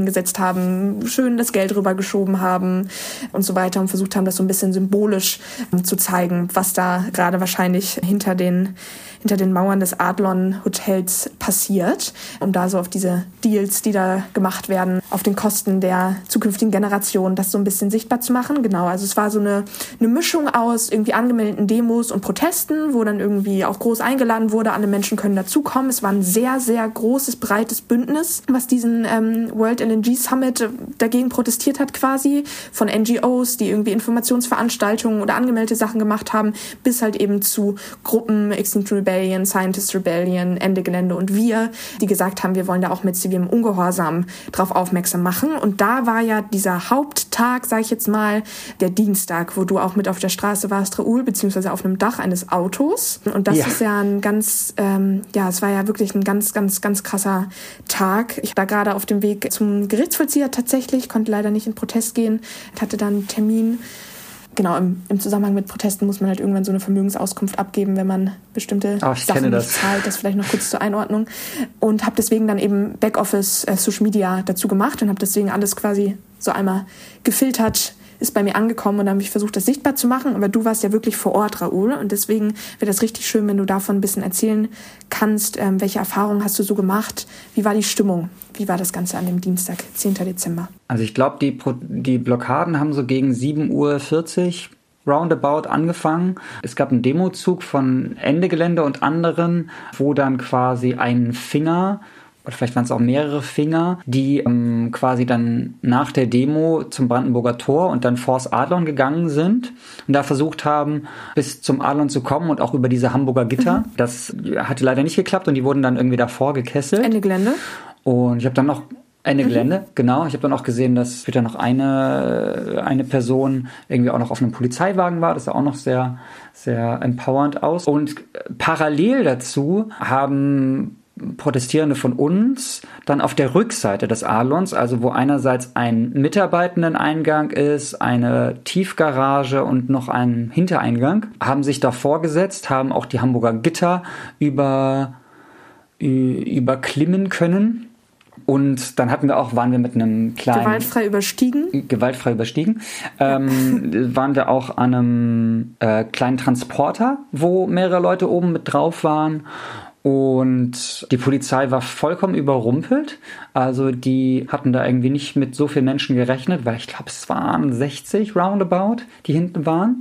haben, schön das Geld rübergeschoben haben und so weiter und versucht haben, das so ein bisschen symbolisch zu zeigen, was da gerade wahrscheinlich hinter den Mauern des Adlon Hotels passiert, um da so auf diese Deals, die da gemacht werden, auf den Kosten der zukünftigen Generation, das so ein bisschen sichtbar zu machen. Genau, also es war so eine Mischung aus irgendwie angemeldeten Demos und Protesten, wo dann irgendwie auch groß eingeladen wurde, alle Menschen können dazukommen. Es war ein sehr, sehr großes, breites Bündnis, was diesen World LNG Summit dagegen protestiert hat quasi, von NGOs, die irgendwie Informationsveranstaltungen oder angemeldete Sachen gemacht haben, bis halt eben zu Gruppen, Extinction Rebellion, Scientist Rebellion, Ende Gelände und wir, die gesagt haben, wir wollen da auch mit zivilem Ungehorsam drauf aufmerksam machen. Und da war ja dieser Haupttag, sag ich jetzt mal, der Dienstag, wo du auch mit auf der Straße warst, Raoul, beziehungsweise auf einem Dach eines Autos. Und das ist ja ein ganz, es war ja wirklich ein ganz, ganz, ganz krasser Tag. Ich war gerade auf dem Weg zum Gerichtsvollzieher tatsächlich, konnte leider nicht in Protest gehen, hatte dann einen Termin. Genau, im Zusammenhang mit Protesten muss man halt irgendwann so eine Vermögensauskunft abgeben, wenn man bestimmte Sachen nicht zahlt. Das vielleicht noch kurz zur Einordnung. Und habe deswegen dann eben Backoffice Social Media dazu gemacht und habe deswegen alles quasi so einmal gefiltert, ist bei mir angekommen und dann habe ich versucht, das sichtbar zu machen. Aber du warst ja wirklich vor Ort, Raoul. Und deswegen wäre das richtig schön, wenn du davon ein bisschen erzählen kannst. Welche Erfahrungen hast du so gemacht? Wie war die Stimmung? Wie war das Ganze an dem Dienstag, 10. Dezember? Also ich glaube, die Blockaden haben so gegen 7:40 Uhr roundabout angefangen. Es gab einen Demozug von Ende Gelände und anderen, wo dann quasi ein Finger, oder vielleicht waren es auch mehrere Finger, die quasi dann nach der Demo zum Brandenburger Tor und dann vors Adlon gegangen sind und da versucht haben, bis zum Adlon zu kommen und auch über diese Hamburger Gitter. Das hatte leider nicht geklappt und die wurden dann irgendwie davor gekesselt. Ende Gelände. Und ich habe dann noch Ende Gelände, genau. Ich habe dann auch gesehen, dass später noch eine Person irgendwie auch noch auf einem Polizeiwagen war. Das sah auch noch sehr, sehr empowernd aus. Und parallel dazu haben Protestierende von uns dann auf der Rückseite des Adlons, also wo einerseits ein Mitarbeitendeneingang ist, eine Tiefgarage und noch ein Hintereingang, haben sich davor gesetzt, haben auch die Hamburger Gitter überklimmen können. Und dann waren wir mit einem kleinen... Gewaltfrei überstiegen. Waren wir auch an einem kleinen Transporter, wo mehrere Leute oben mit drauf waren. Und die Polizei war vollkommen überrumpelt. Also die hatten da irgendwie nicht mit so vielen Menschen gerechnet, weil ich glaube, es waren 60 roundabout, die hinten waren.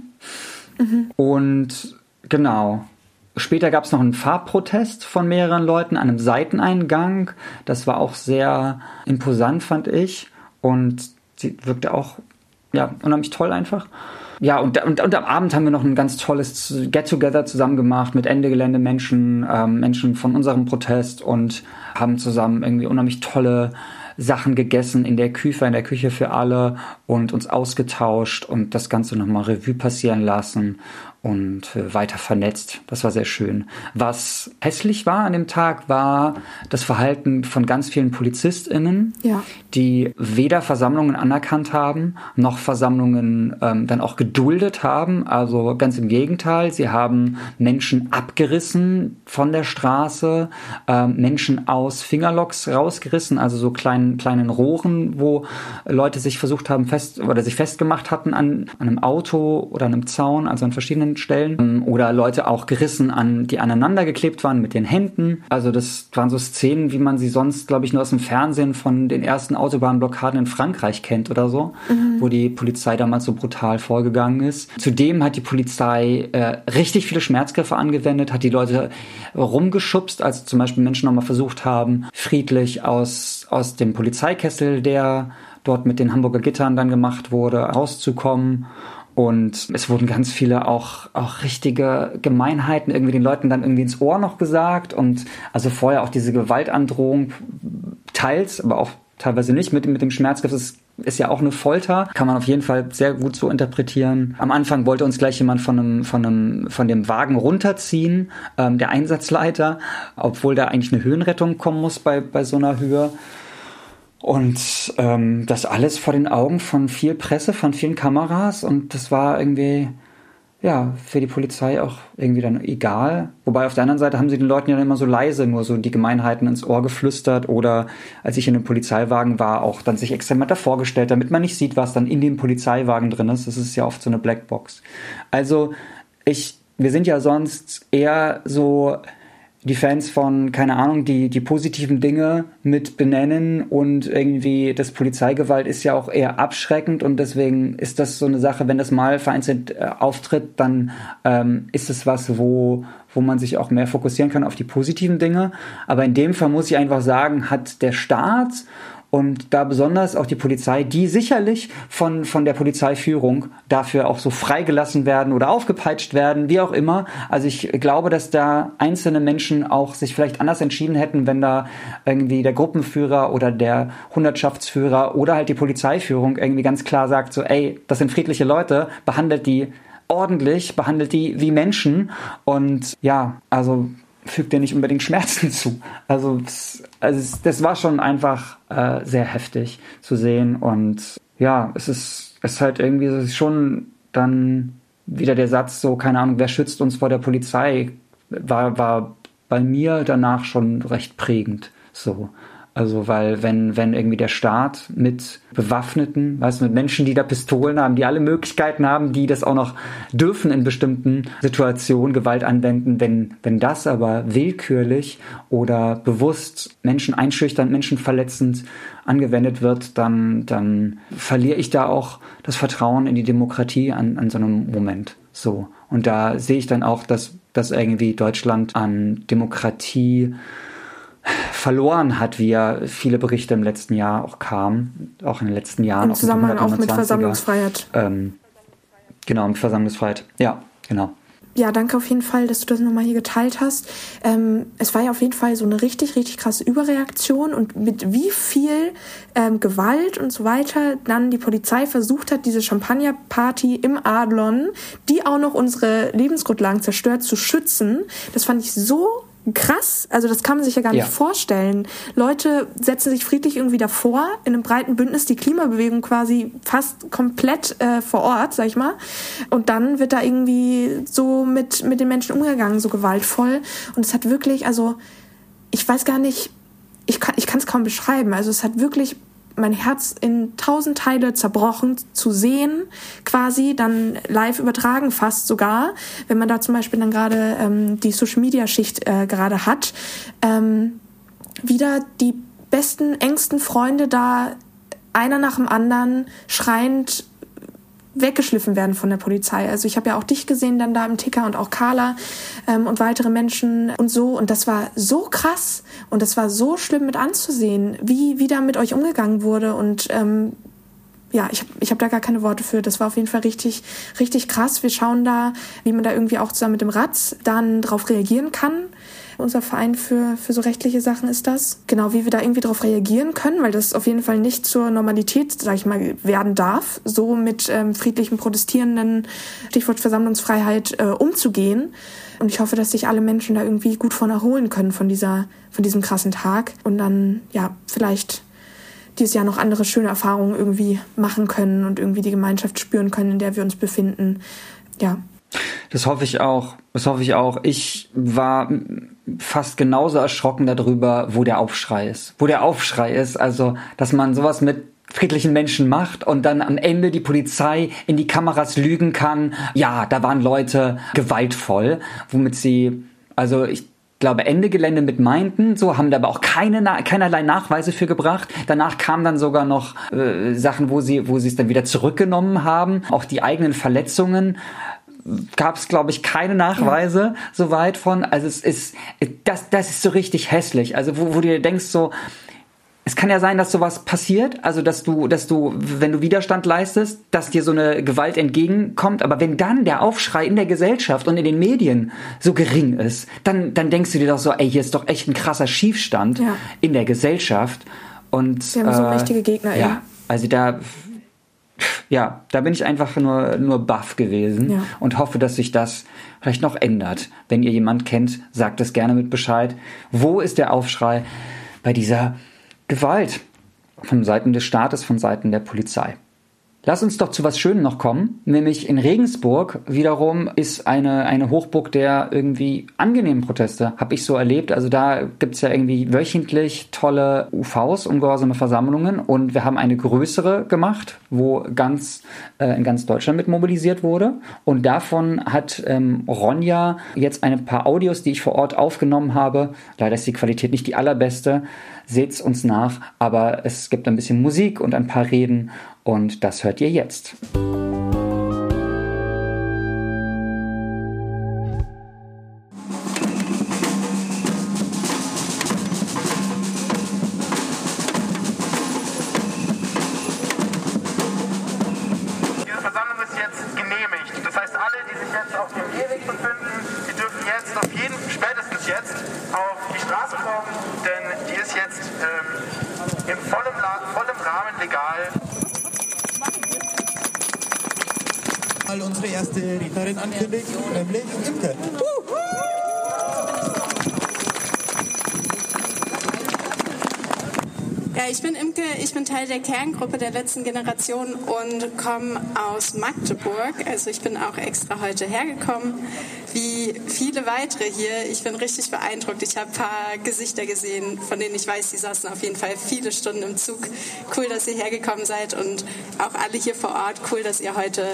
Und genau. Später gab es noch einen Farbprotest von mehreren Leuten an einem Seiteneingang. Das war auch sehr imposant, fand ich. Und sie wirkte auch unheimlich toll einfach. Ja, und am Abend haben wir noch ein ganz tolles Get-Together zusammen gemacht mit Ende Gelände Menschen von unserem Protest und haben zusammen irgendwie unheimlich tolle Sachen gegessen in der Küche für alle und uns ausgetauscht und das Ganze nochmal Revue passieren lassen und weiter vernetzt. Das war sehr schön. Was hässlich war an dem Tag, war das Verhalten von ganz vielen PolizistInnen, die weder Versammlungen anerkannt haben, noch Versammlungen dann auch geduldet haben. Also ganz im Gegenteil, sie haben Menschen abgerissen von der Straße, Menschen aus Fingerlocks rausgerissen, also so kleinen Rohren, wo Leute sich versucht haben sich festgemacht hatten an einem Auto oder einem Zaun, also an verschiedenen Stellen, oder Leute auch gerissen die aneinander geklebt waren mit den Händen. Also das waren so Szenen, wie man sie sonst, glaube ich, nur aus dem Fernsehen von den ersten Autobahnblockaden in Frankreich kennt oder so, wo die Polizei damals so brutal vorgegangen ist. Zudem hat die Polizei richtig viele Schmerzgriffe angewendet, hat die Leute rumgeschubst, als zum Beispiel Menschen nochmal versucht haben, friedlich aus dem Polizeikessel, der dort mit den Hamburger Gittern dann gemacht wurde, rauszukommen. Und es wurden ganz viele auch richtige Gemeinheiten irgendwie den Leuten dann irgendwie ins Ohr noch gesagt. Und also vorher auch diese Gewaltandrohung teils, aber auch teilweise nicht mit dem Schmerzgriff. Das ist ja auch eine Folter. Kann man auf jeden Fall sehr gut so interpretieren. Am Anfang wollte uns gleich jemand von dem Wagen runterziehen, der Einsatzleiter, obwohl da eigentlich eine Höhenrettung kommen muss bei so einer Höhe. Und das alles vor den Augen von viel Presse, von vielen Kameras. Und das war irgendwie für die Polizei auch irgendwie dann egal. Wobei auf der anderen Seite haben sie den Leuten ja dann immer so leise nur so die Gemeinheiten ins Ohr geflüstert oder als ich in einem Polizeiwagen war, auch dann sich extra mal davor gestellt, damit man nicht sieht, was dann in dem Polizeiwagen drin ist. Das ist ja oft so eine Blackbox. Also wir sind ja sonst eher so die Fans von, keine Ahnung, die positiven Dinge mit benennen und irgendwie das Polizeigewalt ist ja auch eher abschreckend und deswegen ist das so eine Sache, wenn das mal vereinzelt auftritt, dann ist es was, wo man sich auch mehr fokussieren kann auf die positiven Dinge. Aber in dem Fall muss ich einfach sagen, hat der Staat und da besonders auch die Polizei, die sicherlich von der Polizeiführung dafür auch so freigelassen werden oder aufgepeitscht werden, wie auch immer. Also ich glaube, dass da einzelne Menschen auch sich vielleicht anders entschieden hätten, wenn da irgendwie der Gruppenführer oder der Hundertschaftsführer oder halt die Polizeiführung irgendwie ganz klar sagt so, ey, das sind friedliche Leute, behandelt die ordentlich, behandelt die wie Menschen und ja, also fügt dir nicht unbedingt Schmerzen zu. Also das war schon einfach sehr heftig zu sehen und ja, es ist halt irgendwie es ist schon dann wieder der Satz so, keine Ahnung, wer schützt uns vor der Polizei, war bei mir danach schon recht prägend so. Also weil wenn irgendwie der Staat mit Bewaffneten, mit Menschen, die da Pistolen haben, die alle Möglichkeiten haben, die das auch noch dürfen in bestimmten Situationen Gewalt anwenden, wenn das aber willkürlich oder bewusst Menschen einschüchternd, Menschen verletzend angewendet wird, dann verliere ich da auch das Vertrauen in die Demokratie an so einem Moment. So. Und da sehe ich dann auch, dass irgendwie Deutschland an Demokratie verloren hat, wie ja viele Berichte im letzten Jahr auch kamen, auch in den letzten Jahren. Im Zusammenhang auch mit Versammlungsfreiheit. Genau, mit Versammlungsfreiheit. Ja, genau. Ja, danke auf jeden Fall, dass du das nochmal hier geteilt hast. Es war ja auf jeden Fall so eine richtig, richtig krasse Überreaktion und mit wie viel Gewalt und so weiter dann die Polizei versucht hat, diese Champagnerparty im Adlon, die auch noch unsere Lebensgrundlagen zerstört, zu schützen. Das fand ich so krass, also das kann man sich ja gar nicht vorstellen. Leute setzen sich friedlich irgendwie davor, in einem breiten Bündnis, die Klimabewegung quasi fast komplett vor Ort, sag ich mal. Und dann wird da irgendwie so mit den Menschen umgegangen, so gewaltvoll. Und es hat wirklich, also ich weiß gar nicht, ich kann es kaum beschreiben. Also es hat wirklich mein Herz in 1000 Teile zerbrochen zu sehen, quasi dann live übertragen fast sogar, wenn man da zum Beispiel dann gerade die Social-Media-Schicht gerade hat, wieder die besten, engsten Freunde da, einer nach dem anderen, schreiend weggeschliffen werden von der Polizei. Also ich habe ja auch dich gesehen dann da im Ticker und auch Carla und weitere Menschen und so. Und das war so krass und das war so schlimm mit anzusehen, wie da mit euch umgegangen wurde. Und ich hab da gar keine Worte für. Das war auf jeden Fall richtig, richtig krass. Wir schauen da, wie man da irgendwie auch zusammen mit dem RATZ dann drauf reagieren kann. Unser Verein für so rechtliche Sachen ist das. Genau, wie wir da irgendwie drauf reagieren können, weil das auf jeden Fall nicht zur Normalität, sag ich mal, werden darf, so mit friedlichen Protestierenden, Stichwort Versammlungsfreiheit, umzugehen. Und ich hoffe, dass sich alle Menschen da irgendwie gut von erholen können von diesem krassen Tag und dann, vielleicht dieses Jahr noch andere schöne Erfahrungen irgendwie machen können und irgendwie die Gemeinschaft spüren können, in der wir uns befinden. Ja. Das hoffe ich auch. Ich war fast genauso erschrocken darüber, wo der Aufschrei ist. Also, dass man sowas mit friedlichen Menschen macht und dann am Ende die Polizei in die Kameras lügen kann. Ja, da waren Leute gewaltvoll, womit sie, also ich glaube, Ende Gelände mit meinten, so haben da aber auch keinerlei Nachweise für gebracht. Danach kamen dann sogar noch Sachen, wo sie es dann wieder zurückgenommen haben. Auch die eigenen Verletzungen gab es, glaube ich, keine Nachweise soweit von. Also das ist so richtig hässlich. Also wo du dir denkst so, es kann ja sein, dass sowas passiert, also dass du, wenn du Widerstand leistest, dass dir so eine Gewalt entgegenkommt, aber wenn dann der Aufschrei in der Gesellschaft und in den Medien so gering ist, dann denkst du dir doch so, ey, hier ist doch echt ein krasser Schiefstand in der Gesellschaft. Und wir haben so mächtige Gegner, also da bin ich einfach nur baff gewesen und hoffe, dass sich das vielleicht noch ändert. Wenn ihr jemand kennt, sagt es gerne mit Bescheid. Wo ist der Aufschrei bei dieser Gewalt von Seiten des Staates, von Seiten der Polizei? Lass uns doch zu was Schönem noch kommen, nämlich in Regensburg wiederum ist eine Hochburg der irgendwie angenehmen Proteste, habe ich so erlebt. Also da gibt's ja irgendwie wöchentlich tolle UVs, ungehorsame Versammlungen, und wir haben eine größere gemacht, wo in ganz Deutschland mit mobilisiert wurde, und davon hat Ronja jetzt ein paar Audios, die ich vor Ort aufgenommen habe. Leider ist die Qualität nicht die allerbeste, seht's uns nach, aber es gibt ein bisschen Musik und ein paar Reden. Und das hört ihr jetzt. Wir versammeln ist jetzt genehmigt. Das heißt, alle, die sich jetzt auf dem Gehweg befinden, die dürfen jetzt spätestens jetzt auf die Straße kommen, denn die ist jetzt in vollem Rahmen legal. Unsere erste Rednerin ankündigt, nämlich Imke. Ja, ich bin Imke, ich bin Teil der Kerngruppe der letzten Generation und komme aus Magdeburg. Also ich bin auch extra heute hergekommen, wie viele weitere hier. Ich bin richtig beeindruckt. Ich habe ein paar Gesichter gesehen, von denen ich weiß, die saßen auf jeden Fall viele Stunden im Zug. Cool, dass ihr hergekommen seid, und auch alle hier vor Ort. Cool, dass ihr heute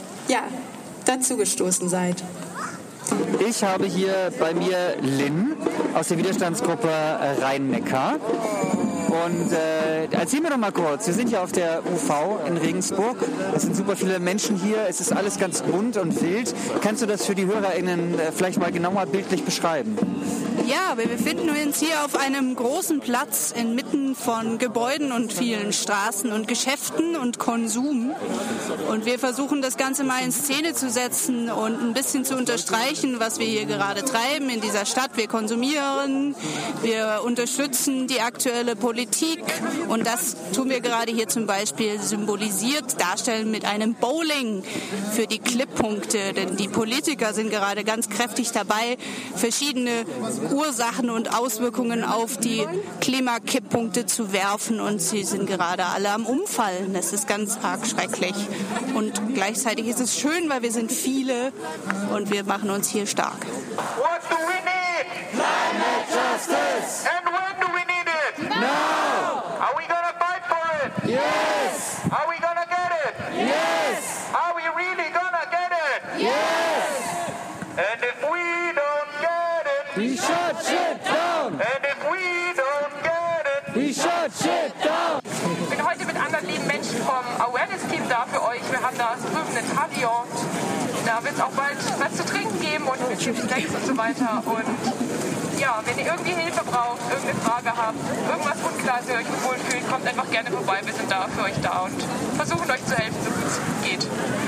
dazugestoßen seid. Ich habe hier bei mir Lynn aus der Widerstandsgruppe Rhein-Neckar. Und erzähl mir doch mal kurz, wir sind hier auf der UV in Regensburg. Es sind super viele Menschen hier, es ist alles ganz bunt und wild. Kannst du das für die HörerInnen vielleicht mal genauer bildlich beschreiben? Ja, wir befinden uns hier auf einem großen Platz inmitten von Gebäuden und vielen Straßen und Geschäften und Konsum. Und wir versuchen das Ganze mal in Szene zu setzen und ein bisschen zu unterstreichen, was wir hier gerade treiben in dieser Stadt. Wir konsumieren, wir unterstützen die aktuelle Politik, und das tun wir gerade hier zum Beispiel symbolisiert darstellen mit einem Bowling für die Clippunkte, denn die Politiker sind gerade ganz kräftig dabei, verschiedene Ursachen und Auswirkungen auf die Klimakipppunkte zu werfen, und sie sind gerade alle am Umfallen. Das ist ganz arg schrecklich, und gleichzeitig ist es schön, weil wir sind viele und wir machen uns hier stark. What do we need? Climate justice. And when do we need it? Now. Are we gonna fight for it? Yes. Are we gonna get it? Yes. Are we really gonna get it? Yes. And if we don't get it, we shut shit down. And if we don't get it, we shut shit down. Ich bin heute mit anderen lieben Menschen vom Awareness-Team da für euch. Wir haben da drüben einen Pavillon. Da wird es auch bald was zu trinken geben und ein bisschen Snacks und so weiter. Und ja, wenn ihr irgendwie Hilfe braucht, irgendeine Frage habt, irgendwas unklar ist, ihr euch unwohl fühlt, kommt einfach gerne vorbei. Wir sind da für euch da und versuchen euch zu helfen, so gut es geht.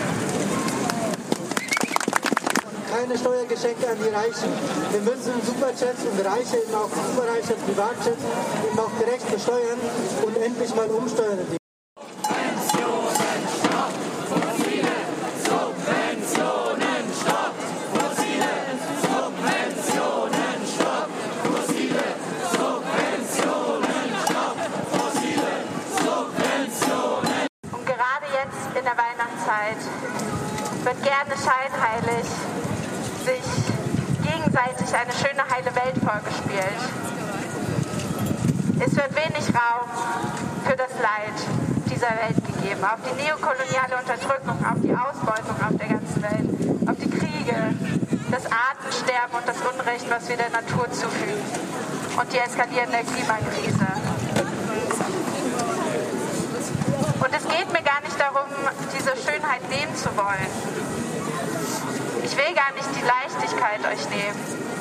Keine Steuergeschenke an die Reichen. Wir müssen Superjets und Reiche, eben auch Superreiche und Privatjets, eben auch gerecht besteuern und endlich mal umsteuern. In der Weihnachtszeit wird gerne scheinheilig sich gegenseitig eine schöne heile Welt vorgespielt. Es wird wenig Raum für das Leid dieser Welt gegeben, auf die neokoloniale Unterdrückung, auf die Ausbeutung auf der ganzen Welt, auf die Kriege, das Artensterben und das Unrecht, was wir der Natur zufügen, und die eskalierende Klimakrise. Und es geht mir gar nicht darum, diese Schönheit nehmen zu wollen. Ich will gar nicht die Leichtigkeit euch nehmen.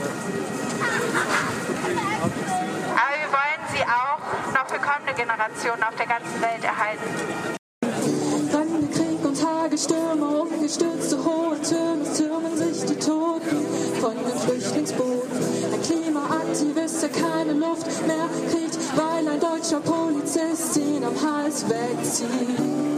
Aber wir wollen sie auch noch für kommende Generationen auf der ganzen Welt erhalten. Brandende Krieg und Hagestürme, umgestürzte hohe Türme, türmen sich die Toten von den Flüchtlingsbooten. Ein Klimaaktivist, der keine Luft mehr kriegt, weil ein deutscher Polizist ihn am Hals wegzieht.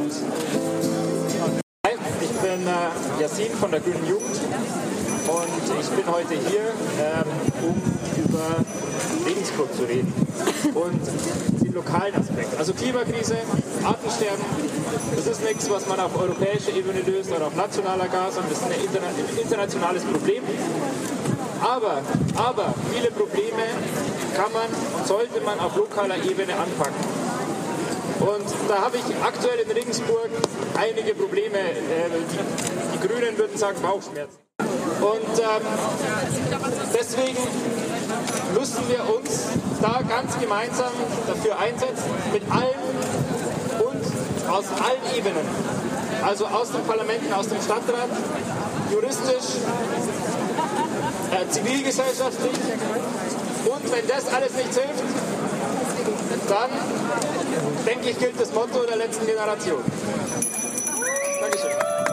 Hi, ich bin Yassin von der Grünen Jugend und ich bin heute hier, um über Regensburg zu reden und den lokalen Aspekt. Also Klimakrise, Artensterben, das ist nichts, was man auf europäischer Ebene löst oder auf nationaler Gas, sondern das ist ein internationales Problem. Aber viele Probleme kann man und sollte man auf lokaler Ebene anpacken. Und da habe ich aktuell in Regensburg einige Probleme. Die Grünen würden sagen Bauchschmerzen. Und deswegen müssen wir uns da ganz gemeinsam dafür einsetzen, mit allen und aus allen Ebenen. Also aus den Parlamenten, aus dem Stadtrat, juristisch, zivilgesellschaftlich. Und wenn das alles nichts hilft, dann, denke ich, gilt das Motto der letzten Generation. Dankeschön.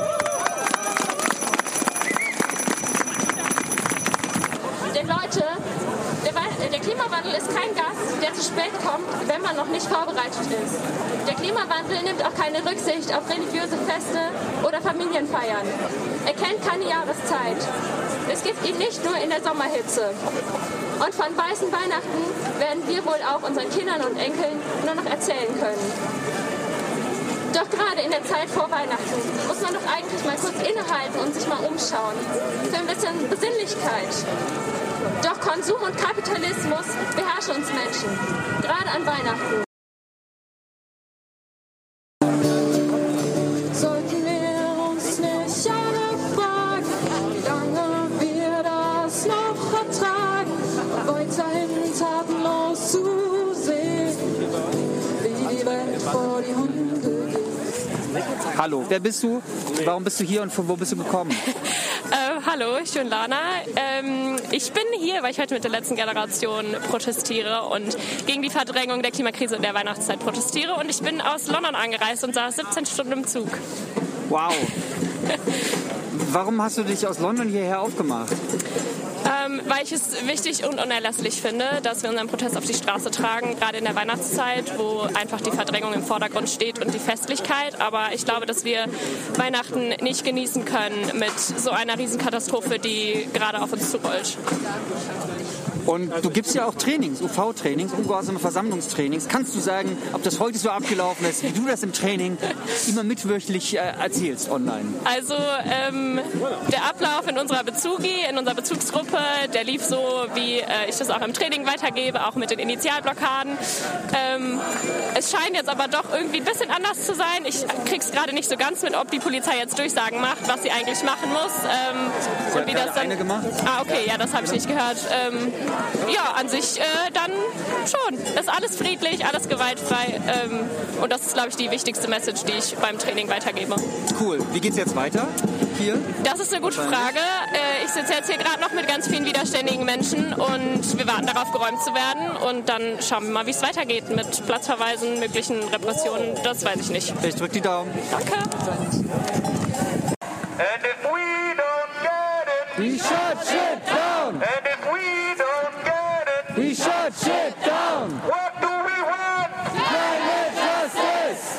Denn Leute, der Klimawandel ist kein Gast, der zu spät kommt, wenn man noch nicht vorbereitet ist. Der Klimawandel nimmt auch keine Rücksicht auf religiöse Feste oder Familienfeiern. Er kennt keine Jahreszeit. Es gibt ihn nicht nur in der Sommerhitze. Und von weißen Weihnachten werden wir wohl auch unseren Kindern und Enkeln nur noch erzählen können. Doch gerade in der Zeit vor Weihnachten muss man doch eigentlich mal kurz innehalten und sich mal umschauen. Für ein bisschen Besinnlichkeit. Doch Konsum und Kapitalismus beherrschen uns Menschen. Gerade an Weihnachten. Sollten wir uns nicht alle fragen, wie lange wir das noch ertragen, weiterhin tatenlos zusehen, wie die Welt vor die Hunde geht. Hallo, wer bist du? Warum bist du hier und von wo bist du gekommen? Hallo, ich bin Lana. Ich bin hier, weil ich heute mit der letzten Generation protestiere und gegen die Verdrängung der Klimakrise in der Weihnachtszeit protestiere. Und ich bin aus London angereist und saß 17 Stunden im Zug. Wow. Warum hast du dich aus London hierher aufgemacht? Weil ich es wichtig und unerlässlich finde, dass wir unseren Protest auf die Straße tragen, gerade in der Weihnachtszeit, wo einfach die Verdrängung im Vordergrund steht und die Festlichkeit. Aber ich glaube, dass wir Weihnachten nicht genießen können mit so einer Riesenkatastrophe, die gerade auf uns zurollt. Und du gibst ja auch Trainings, UV-Trainings, ungehorsame Versammlungstrainings. Kannst du sagen, ob das heute so abgelaufen ist, wie du das im Training immer mitwöchentlich erzählst online? Also der Ablauf in unserer Bezugsgruppe, der lief so, wie ich das auch im Training weitergebe, auch mit den Initialblockaden. Es scheint jetzt aber doch irgendwie ein bisschen anders zu sein. Ich krieg's gerade nicht so ganz mit, ob die Polizei jetzt Durchsagen macht, was sie eigentlich machen muss. Und wie das dann... eine gemacht? Ah, okay, ja, das habe ich nicht gehört. Ja, an sich dann schon. Das ist alles friedlich, alles gewaltfrei. Und das ist, glaube ich, die wichtigste Message, die ich beim Training weitergebe. Cool. Wie geht's jetzt weiter hier? Das ist eine gute Frage. Ich sitze jetzt hier gerade noch mit ganz vielen widerständigen Menschen und wir warten darauf, geräumt zu werden. Und dann schauen wir mal, wie es weitergeht mit Platzverweisen, möglichen Repressionen. Das weiß ich nicht. Ich drücke die Daumen. Danke. And if we don't get it, we shut shit down. And if we don't get it, we shut shit down. What do we want? Climate justice.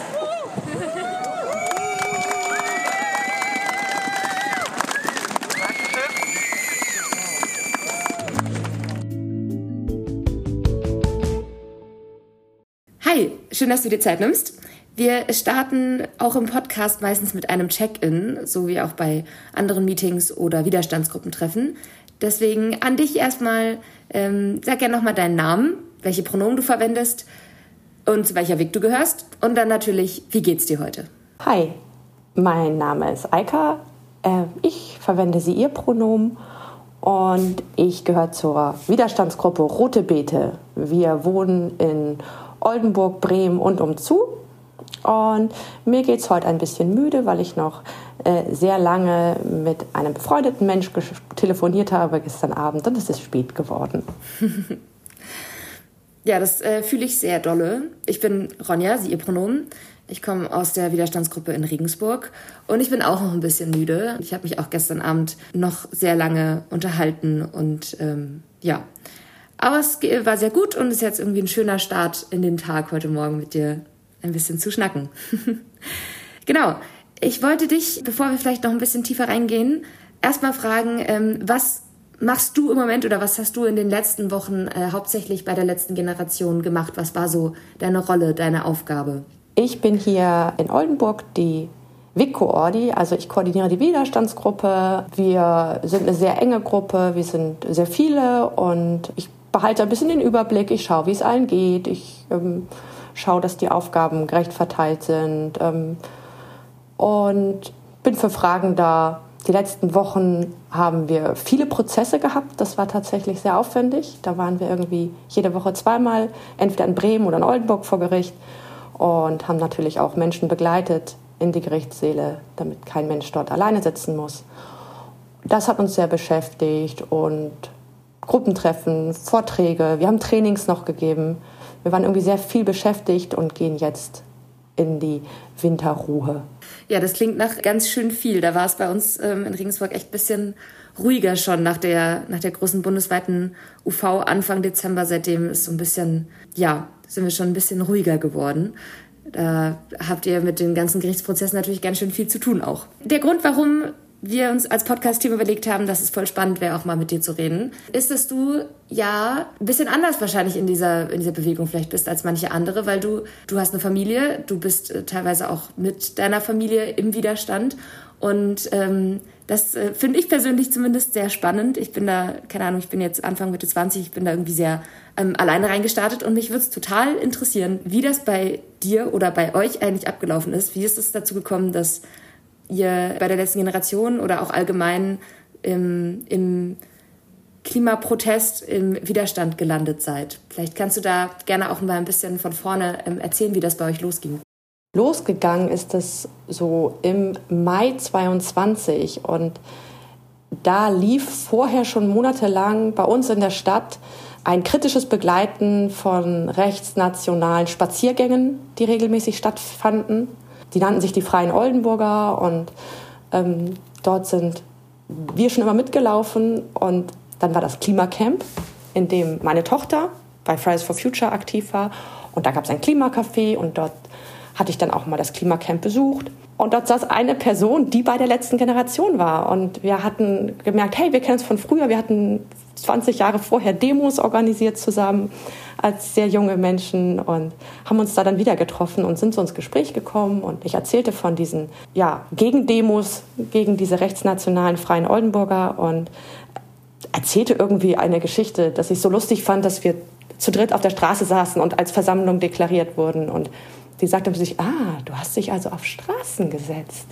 Hi, schön, dass du dir Zeit nimmst. Wir starten auch im Podcast meistens mit einem Check-in, so wie auch bei anderen Meetings oder Widerstandsgruppentreffen. Deswegen an dich erstmal, sag gerne nochmal deinen Namen, welche Pronomen du verwendest und zu welcher Weg du gehörst. Und dann natürlich, wie geht's dir heute? Hi, mein Name ist Eika. Ich verwende sie ihr Pronomen und ich gehöre zur Widerstandsgruppe Rote Beete. Wir wohnen in Oldenburg, Bremen und umzu. Und mir geht es heute ein bisschen müde, weil ich noch sehr lange mit einem befreundeten Mensch telefoniert habe gestern Abend und es ist spät geworden. Ja, das fühle ich sehr dolle. Ich bin Ronja, sie ihr Pronomen. Ich komme aus der Widerstandsgruppe in Regensburg und ich bin auch noch ein bisschen müde. Ich habe mich auch gestern Abend noch sehr lange unterhalten und ja. Aber es war sehr gut und es ist jetzt irgendwie ein schöner Start in den Tag heute Morgen mit dir ein bisschen zu schnacken. Genau, ich wollte dich, bevor wir vielleicht noch ein bisschen tiefer reingehen, erstmal fragen, was machst du im Moment oder was hast du in den letzten Wochen hauptsächlich bei der letzten Generation gemacht? Was war so deine Rolle, deine Aufgabe? Ich bin hier in Oldenburg die WIC-Koordi, also ich koordiniere die Widerstandsgruppe. Wir sind eine sehr enge Gruppe, wir sind sehr viele und ich behalte ein bisschen den Überblick. Ich schaue, wie es allen geht. Ich schaue, dass die Aufgaben gerecht verteilt sind und bin für Fragen da. Die letzten Wochen haben wir viele Prozesse gehabt. Das war tatsächlich sehr aufwendig. Da waren wir irgendwie jede Woche zweimal, entweder in Bremen oder in Oldenburg vor Gericht und haben natürlich auch Menschen begleitet in die Gerichtssäle, damit kein Mensch dort alleine sitzen muss. Das hat uns sehr beschäftigt und Gruppentreffen, Vorträge, wir haben Trainings noch gegeben. Wir waren irgendwie sehr viel beschäftigt und gehen jetzt in die Winterruhe. Ja, das klingt nach ganz schön viel. Da war es bei uns in Regensburg echt ein bisschen ruhiger schon nach der großen bundesweiten UV Anfang Dezember. Seitdem ist so ein bisschen, sind wir schon ein bisschen ruhiger geworden. Da habt ihr mit den ganzen Gerichtsprozessen natürlich ganz schön viel zu tun auch. Der Grund, warum wir uns als Podcast-Team überlegt haben, dass es voll spannend wäre, auch mal mit dir zu reden, ist, dass du ja ein bisschen anders wahrscheinlich in dieser Bewegung vielleicht bist als manche andere, weil du hast eine Familie, du bist teilweise auch mit deiner Familie im Widerstand und das finde ich persönlich zumindest sehr spannend. Ich bin da, keine Ahnung, ich bin jetzt Anfang Mitte 20, ich bin da irgendwie sehr alleine reingestartet und mich würde es total interessieren, wie das bei dir oder bei euch eigentlich abgelaufen ist. Wie ist es dazu gekommen, dass ihr bei der letzten Generation oder auch allgemein im Klimaprotest, im Widerstand gelandet seid? Vielleicht kannst du da gerne auch mal ein bisschen von vorne erzählen, wie das bei euch losging. Losgegangen ist es so im Mai 22 und da lief vorher schon monatelang bei uns in der Stadt ein kritisches Begleiten von rechtsnationalen Spaziergängen, die regelmäßig stattfanden. Die nannten sich die Freien Oldenburger und dort sind wir schon immer mitgelaufen. Und dann war das Klimacamp, in dem meine Tochter bei Fridays for Future aktiv war. Und da gab es ein Klimacafé und dort hatte ich dann auch mal das Klimacamp besucht. Und dort saß eine Person, die bei der letzten Generation war. Und wir hatten gemerkt, hey, wir kennen uns von früher. Wir hatten 20 Jahre vorher Demos organisiert zusammen als sehr junge Menschen und haben uns da dann wieder getroffen und sind so ins Gespräch gekommen. Und ich erzählte von diesen Gegendemos gegen diese rechtsnationalen Freien Oldenburger und erzählte irgendwie eine Geschichte, dass ich so lustig fand, dass wir zu dritt auf der Straße saßen und als Versammlung deklariert wurden. Und die sagte plötzlich, du hast dich also auf Straßen gesetzt.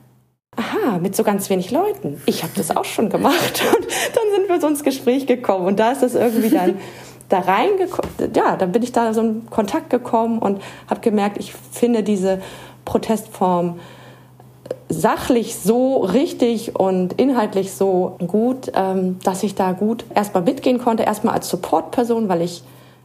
Aha, mit so ganz wenig Leuten. Ich habe das auch schon gemacht. Und dann sind wir so ins Gespräch gekommen. Und da ist das irgendwie dann da reingekommen. Ja, dann bin ich da so in Kontakt gekommen und habe gemerkt, ich finde diese Protestform sachlich so richtig und inhaltlich so gut, dass ich da gut erstmal mitgehen konnte. Erstmal als Supportperson, weil ich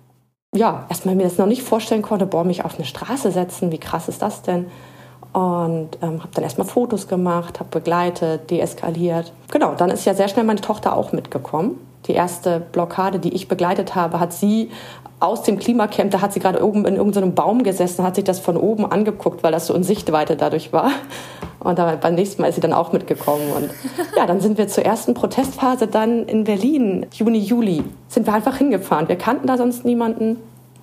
erstmal mir das noch nicht vorstellen konnte, mich auf eine Straße setzen, wie krass ist das denn? Und habe dann erstmal Fotos gemacht, habe begleitet, deeskaliert. Genau, dann ist ja sehr schnell meine Tochter auch mitgekommen. Die erste Blockade, die ich begleitet habe, hat sie aus dem Klimacamp, da hat sie gerade oben in irgendeinem Baum gesessen, hat sich das von oben angeguckt, weil das so in Sichtweite dadurch war. Und beim nächsten Mal ist sie dann auch mitgekommen. Und dann sind wir zur ersten Protestphase dann in Berlin, Juni, Juli, sind wir einfach hingefahren. Wir kannten da sonst niemanden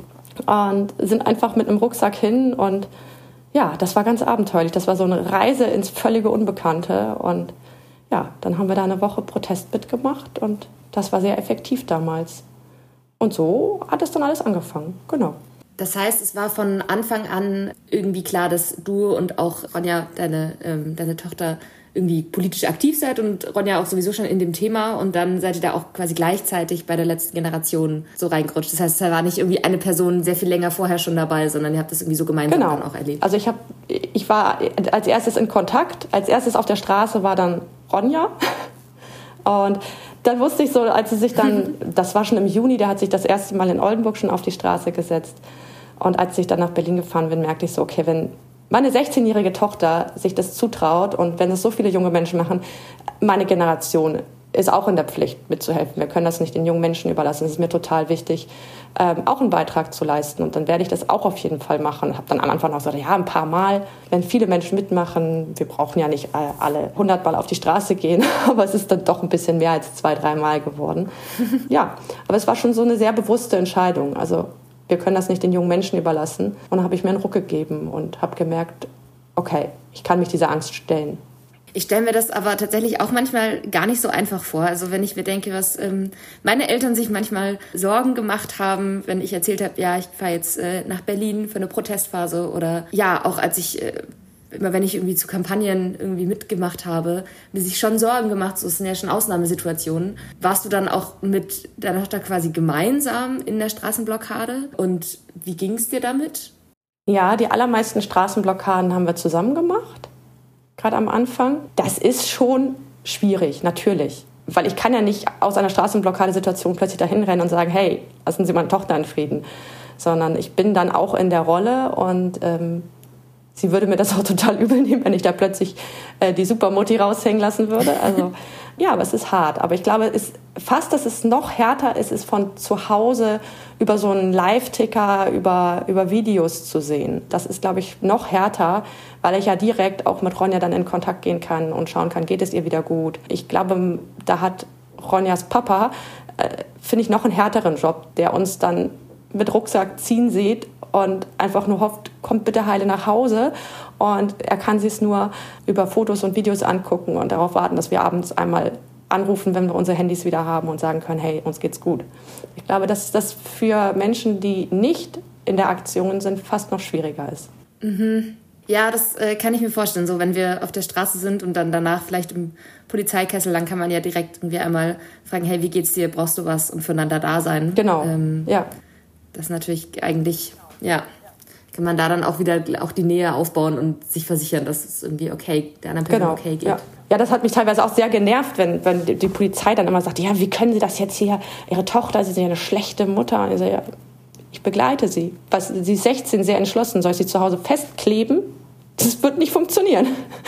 und sind einfach mit einem Rucksack hin. Und das war ganz abenteuerlich. Das war so eine Reise ins völlige Unbekannte. Und dann haben wir da eine Woche Protest mitgemacht und das war sehr effektiv damals. Und so hat es dann alles angefangen, genau. Das heißt, es war von Anfang an irgendwie klar, dass du und auch Ronja, deine Tochter, irgendwie politisch aktiv seid und Ronja auch sowieso schon in dem Thema und dann seid ihr da auch quasi gleichzeitig bei der letzten Generation so reingerutscht. Das heißt, da war nicht irgendwie eine Person sehr viel länger vorher schon dabei, sondern ihr habt das irgendwie so gemeinsam dann auch erlebt. Also ich war als erstes in Kontakt, als erstes auf der Straße war dann Ronja und dann wusste ich so, als sie sich dann, das war schon im Juni, da hat sich das erste Mal in Oldenburg schon auf die Straße gesetzt. Und als ich dann nach Berlin gefahren bin, merkte ich so, okay, wenn meine 16-jährige Tochter sich das zutraut und wenn es so viele junge Menschen machen, meine Generation ist auch in der Pflicht, mitzuhelfen. Wir können das nicht den jungen Menschen überlassen. Es ist mir total wichtig, auch einen Beitrag zu leisten. Und dann werde ich das auch auf jeden Fall machen. Habe dann am Anfang auch gesagt, ja, ein paar Mal, wenn viele Menschen mitmachen, wir brauchen ja nicht alle 100 Mal auf die Straße gehen, aber es ist dann doch ein bisschen mehr als 2-3 Mal geworden. Ja, aber es war schon so eine sehr bewusste Entscheidung. Also wir können das nicht den jungen Menschen überlassen. Und dann habe ich mir einen Ruck gegeben und habe gemerkt, okay, ich kann mich dieser Angst stellen. Ich stelle mir das aber tatsächlich auch manchmal gar nicht so einfach vor. Also wenn ich mir denke, was meine Eltern sich manchmal Sorgen gemacht haben, wenn ich erzählt habe, ja, ich fahre jetzt nach Berlin für eine Protestphase oder ja, auch als ich immer wenn ich irgendwie zu Kampagnen irgendwie mitgemacht habe, mir sich schon Sorgen gemacht, so, es sind ja schon Ausnahmesituationen. Warst du dann auch mit deiner Tochter quasi gemeinsam in der Straßenblockade und wie ging es dir damit? Ja, die allermeisten Straßenblockaden haben wir zusammen gemacht, gerade am Anfang. Das ist schon schwierig, natürlich. Weil ich kann ja nicht aus einer Straßenblockadesituation plötzlich dahin rennen und sagen, hey, lassen Sie meine Tochter in Frieden. Sondern ich bin dann auch in der Rolle und sie würde mir das auch total übel nehmen, wenn ich da plötzlich die Supermutti raushängen lassen würde. Also ja, aber es ist hart. Aber ich glaube, dass es noch härter ist, es von zu Hause über so einen Live-Ticker, über Videos zu sehen. Das ist, glaube ich, noch härter, weil ich ja direkt auch mit Ronja dann in Kontakt gehen kann und schauen kann, geht es ihr wieder gut. Ich glaube, da hat Ronjas Papa, finde ich, noch einen härteren Job, der uns dann mit Rucksack ziehen sieht und einfach nur hofft, kommt bitte heile nach Hause. Und er kann sich es nur über Fotos und Videos angucken und darauf warten, dass wir abends einmal anrufen, wenn wir unsere Handys wieder haben und sagen können, hey, uns geht's gut. Ich glaube, dass das für Menschen, die nicht in der Aktion sind, fast noch schwieriger ist. Mhm. Ja, das kann ich mir vorstellen. So, wenn wir auf der Straße sind und dann danach vielleicht im Polizeikessel, dann kann man ja direkt irgendwie einmal fragen, hey, wie geht's dir, brauchst du was, und füreinander da sein. Genau, ja. Das ist natürlich eigentlich, ja, kann man da dann auch wieder auch die Nähe aufbauen und sich versichern, dass es irgendwie okay, der anderen Person okay geht. Ja. Ja, das hat mich teilweise auch sehr genervt, wenn die Polizei dann immer sagt, ja, wie können Sie das jetzt hier, Ihre Tochter, Sie sind ja eine schlechte Mutter. Ich sage, ja, ich begleite sie. Sie ist 16, sehr entschlossen, soll ich sie zu Hause festkleben? Das wird nicht funktionieren.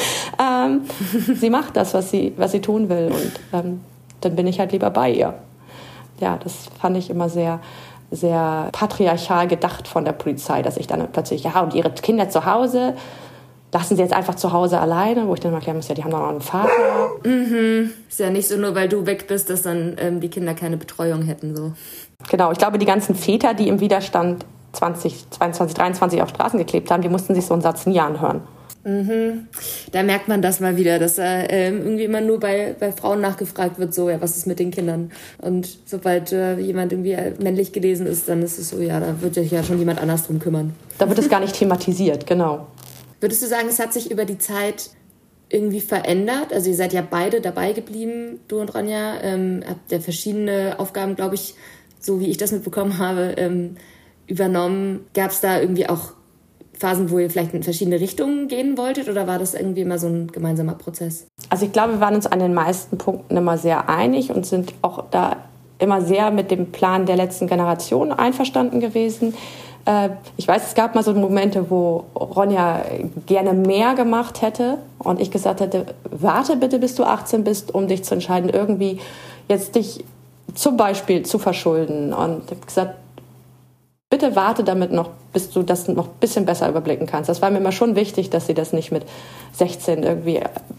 Sie macht das, was sie tun will, und dann bin ich halt lieber bei ihr. Ja, das fand ich immer sehr, sehr patriarchal gedacht von der Polizei, dass ich dann plötzlich, ja, und ihre Kinder zu Hause, lassen sie jetzt einfach zu Hause alleine, wo ich dann mal erklären muss, ja, die haben doch noch einen Vater. Mhm. Ist ja nicht so, nur weil du weg bist, dass dann die Kinder keine Betreuung hätten. So. Genau, ich glaube, die ganzen Väter, die im Widerstand 2022, 2023 auf Straßen geklebt haben, die mussten sich so einen Satz nie anhören. Mhm. Da merkt man das mal wieder, dass irgendwie immer nur bei Frauen nachgefragt wird, so, ja, was ist mit den Kindern? Und sobald jemand irgendwie männlich gelesen ist, dann ist es so, ja, da wird sich ja schon jemand anders drum kümmern. Da wird es gar nicht thematisiert, genau. Würdest du sagen, es hat sich über die Zeit irgendwie verändert? Also ihr seid ja beide dabei geblieben, du und Ronja, habt ja verschiedene Aufgaben, glaube ich, so wie ich das mitbekommen habe, übernommen. Gab es da irgendwie auch Phasen, wo ihr vielleicht in verschiedene Richtungen gehen wolltet, oder war das irgendwie immer so ein gemeinsamer Prozess? Also ich glaube, wir waren uns an den meisten Punkten immer sehr einig und sind auch da immer sehr mit dem Plan der letzten Generation einverstanden gewesen. Ich weiß, es gab mal so Momente, wo Ronja gerne mehr gemacht hätte und ich gesagt hätte, warte bitte, bis du 18 bist, um dich zu entscheiden, irgendwie jetzt dich zum Beispiel zu verschulden. Und ich habe gesagt, bitte warte damit noch, bis du das noch ein bisschen besser überblicken kannst. Das war mir immer schon wichtig, dass sie das nicht mit 16 irgendwie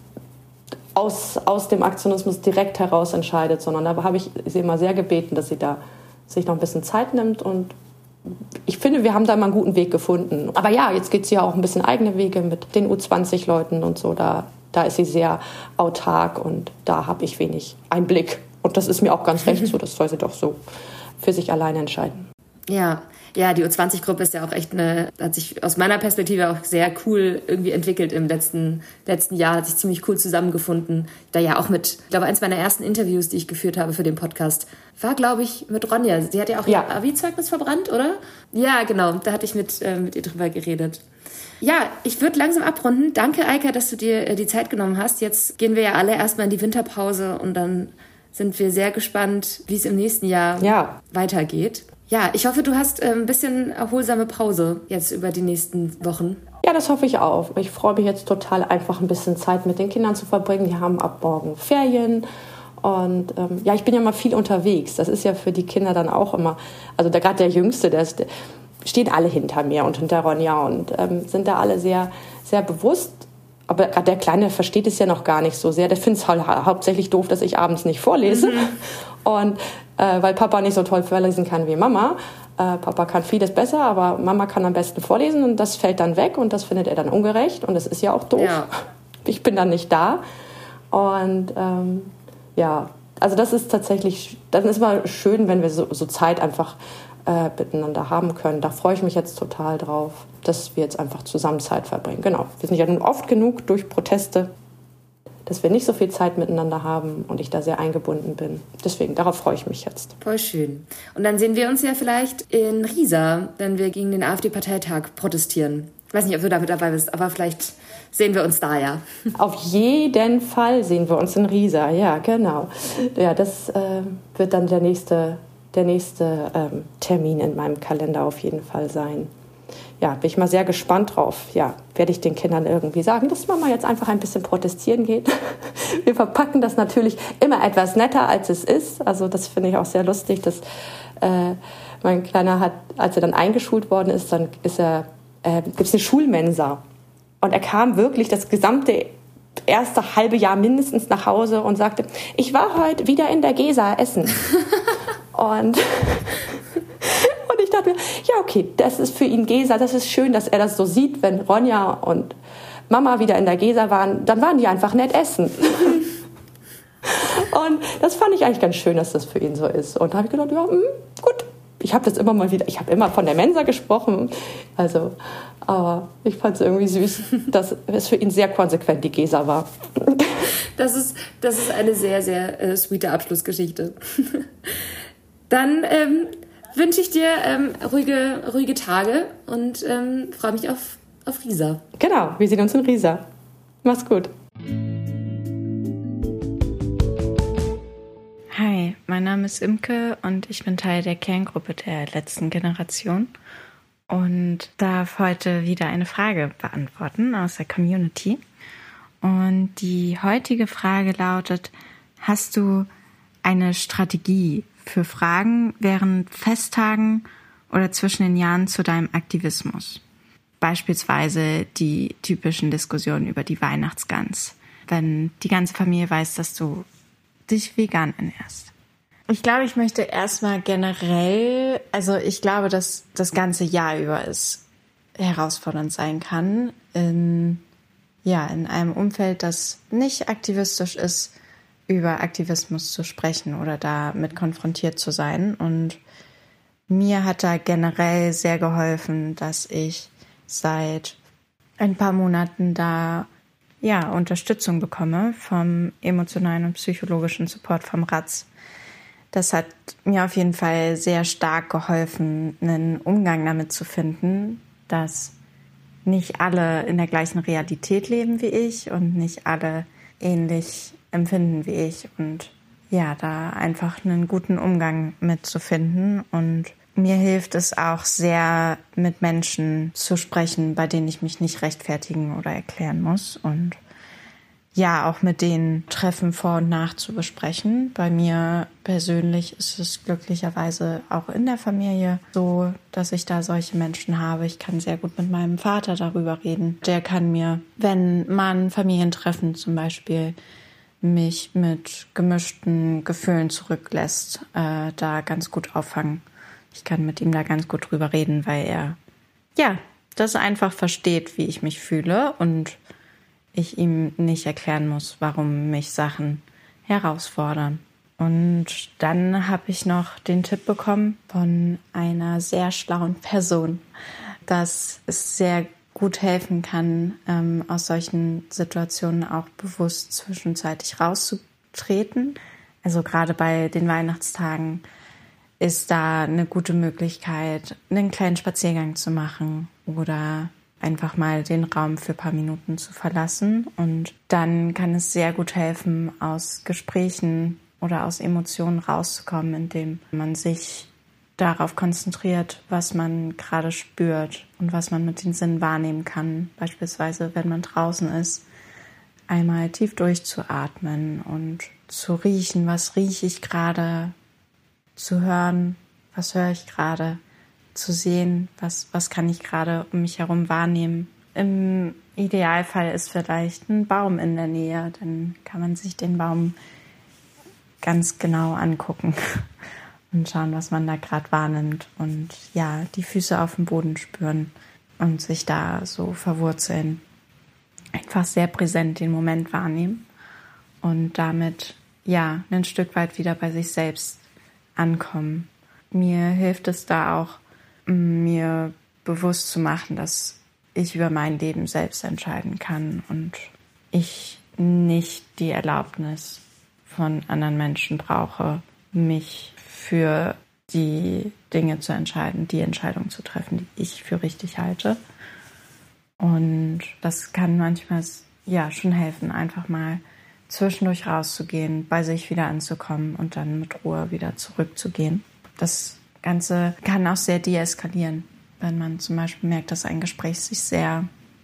aus dem Aktionismus direkt heraus entscheidet, sondern da habe ich sie immer sehr gebeten, dass sie da sich noch ein bisschen Zeit nimmt, und ich finde, wir haben da mal einen guten Weg gefunden. Aber ja, jetzt geht sie ja auch ein bisschen eigene Wege mit den U20-Leuten und so. Da ist sie sehr autark und da habe ich wenig Einblick. Und das ist mir auch ganz recht so. Das soll sie doch so für sich alleine entscheiden. Ja, die U20-Gruppe ist ja auch echt hat sich aus meiner Perspektive auch sehr cool irgendwie entwickelt im letzten Jahr, hat sich ziemlich cool zusammengefunden. Da ja auch ich glaube, eins meiner ersten Interviews, die ich geführt habe für den Podcast, war, glaube ich, mit Ronja. Sie hat ja auch ihr Abi-Zeugnis verbrannt, oder? Ja, genau, da hatte ich mit ihr drüber geredet. Ja, ich würde langsam abrunden. Danke, Eika, dass du dir die Zeit genommen hast. Jetzt gehen wir ja alle erstmal in die Winterpause und dann sind wir sehr gespannt, wie es im nächsten Jahr weitergeht. Ja, ich hoffe, du hast ein bisschen erholsame Pause jetzt über die nächsten Wochen. Ja, das hoffe ich auch. Ich freue mich jetzt total, einfach ein bisschen Zeit mit den Kindern zu verbringen. Die haben ab morgen Ferien Und ich bin ja mal viel unterwegs. Das ist ja für die Kinder dann auch immer, also gerade der Jüngste, stehen alle hinter mir und hinter Ronja und sind da alle sehr, sehr bewusst. Aber gerade der Kleine versteht es ja noch gar nicht so sehr. Der findet es hauptsächlich doof, dass ich abends nicht vorlese. Und weil Papa nicht so toll vorlesen kann wie Mama. Papa kann vieles besser, aber Mama kann am besten vorlesen und das fällt dann weg und das findet er dann ungerecht und das ist ja auch doof. Ja. Ich bin dann nicht da. Und also das ist tatsächlich, dann ist mal schön, wenn wir so Zeit einfach miteinander haben können. Da freue ich mich jetzt total drauf, dass wir jetzt einfach zusammen Zeit verbringen. Genau, wir sind ja nun oft genug durch Proteste, dass wir nicht so viel Zeit miteinander haben und ich da sehr eingebunden bin. Deswegen, darauf freue ich mich jetzt. Voll schön. Und dann sehen wir uns ja vielleicht in Riesa, wenn wir gegen den AfD-Parteitag protestieren. Ich weiß nicht, ob du da mit dabei bist, aber vielleicht sehen wir uns da, ja. Auf jeden Fall sehen wir uns in Riesa, ja, genau. Ja, das wird dann der nächste Termin in meinem Kalender auf jeden Fall sein. Ja, bin ich mal sehr gespannt drauf. Ja, werde ich den Kindern irgendwie sagen, dass Mama jetzt einfach ein bisschen protestieren geht. Wir verpacken das natürlich immer etwas netter, als es ist. Also das finde ich auch sehr lustig, dass mein Kleiner als er dann eingeschult worden ist, dann gibt es eine Schulmensa. Und er kam wirklich das gesamte erste halbe Jahr mindestens nach Hause und sagte, ich war heute wieder in der Gesa essen. Und ich dachte mir, ja okay, das ist für ihn Gesa, das ist schön, dass er das so sieht, wenn Ronja und Mama wieder in der Gesa waren, dann waren die einfach nett essen. Und das fand ich eigentlich ganz schön, dass das für ihn so ist. Und da habe ich gedacht, ja, gut, ich habe immer von der Mensa gesprochen, also, aber ich fand es irgendwie süß, dass es für ihn sehr konsequent die Gesa war. Das ist eine sehr, sehr sweete Abschlussgeschichte. Dann wünsche ich dir ruhige Tage und freue mich auf Riesa. Genau, wir sehen uns in Riesa. Mach's gut. Hi, mein Name ist Imke und ich bin Teil der Kerngruppe der letzten Generation und darf heute wieder eine Frage beantworten aus der Community. Und die heutige Frage lautet: Hast du eine Strategie für Fragen während Festtagen oder zwischen den Jahren zu deinem Aktivismus? Beispielsweise die typischen Diskussionen über die Weihnachtsgans, wenn die ganze Familie weiß, dass du dich vegan ernährst. Ich glaube, ich möchte erstmal generell, also ich glaube, dass das ganze Jahr über es herausfordernd sein kann, in einem Umfeld, das nicht aktivistisch ist, über Aktivismus zu sprechen oder damit konfrontiert zu sein. Und mir hat da generell sehr geholfen, dass ich seit ein paar Monaten da Unterstützung bekomme vom emotionalen und psychologischen Support vom RATZ. Das hat mir auf jeden Fall sehr stark geholfen, einen Umgang damit zu finden, dass nicht alle in der gleichen Realität leben wie ich und nicht alle ähnlich empfinden wie ich. Und da einfach einen guten Umgang mit zu finden. Und mir hilft es auch sehr, mit Menschen zu sprechen, bei denen ich mich nicht rechtfertigen oder erklären muss. Und auch mit denen Treffen vor und nach zu besprechen. Bei mir persönlich ist es glücklicherweise auch in der Familie so, dass ich da solche Menschen habe. Ich kann sehr gut mit meinem Vater darüber reden. Der kann mir, wenn man Familientreffen zum Beispiel mich mit gemischten Gefühlen zurücklässt, da ganz gut auffangen. Ich kann mit ihm da ganz gut drüber reden, weil er das einfach versteht, wie ich mich fühle und ich ihm nicht erklären muss, warum mich Sachen herausfordern. Und dann habe ich noch den Tipp bekommen von einer sehr schlauen Person, dass es sehr gut helfen kann, aus solchen Situationen auch bewusst zwischenzeitlich rauszutreten. Also gerade bei den Weihnachtstagen ist da eine gute Möglichkeit, einen kleinen Spaziergang zu machen oder einfach mal den Raum für ein paar Minuten zu verlassen. Und dann kann es sehr gut helfen, aus Gesprächen oder aus Emotionen rauszukommen, indem man sich darauf konzentriert, was man gerade spürt und was man mit den Sinnen wahrnehmen kann. Beispielsweise, wenn man draußen ist, einmal tief durchzuatmen und zu riechen, was rieche ich gerade, zu hören, was höre ich gerade, zu sehen, was kann ich gerade um mich herum wahrnehmen. Im Idealfall ist vielleicht ein Baum in der Nähe, dann kann man sich den Baum ganz genau angucken und schauen, was man da gerade wahrnimmt und ja, die Füße auf dem Boden spüren und sich da so verwurzeln. Einfach sehr präsent den Moment wahrnehmen und damit ja ein Stück weit wieder bei sich selbst ankommen. Mir hilft es da auch, mir bewusst zu machen, dass ich über mein Leben selbst entscheiden kann und ich nicht die Erlaubnis von anderen Menschen brauche, mich für die Dinge zu entscheiden, die Entscheidungen zu treffen, die ich für richtig halte. Und das kann manchmal ja schon helfen, einfach mal zwischendurch rauszugehen, bei sich wieder anzukommen und dann mit Ruhe wieder zurückzugehen. Das Ganze kann auch sehr deeskalieren, wenn man zum Beispiel merkt, dass ein Gespräch sich sehr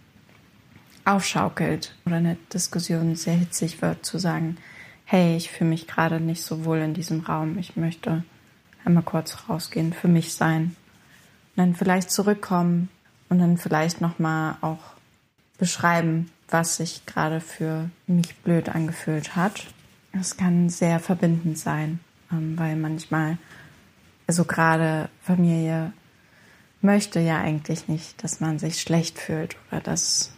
aufschaukelt oder eine Diskussion sehr hitzig wird, zu sagen, hey, ich fühle mich gerade nicht so wohl in diesem Raum, ich möchte einmal kurz rausgehen, für mich sein. Und dann vielleicht zurückkommen und dann vielleicht nochmal auch beschreiben, was sich gerade für mich blöd angefühlt hat. Das kann sehr verbindend sein, weil manchmal, also gerade Familie möchte ja eigentlich nicht, dass man sich schlecht fühlt oder dass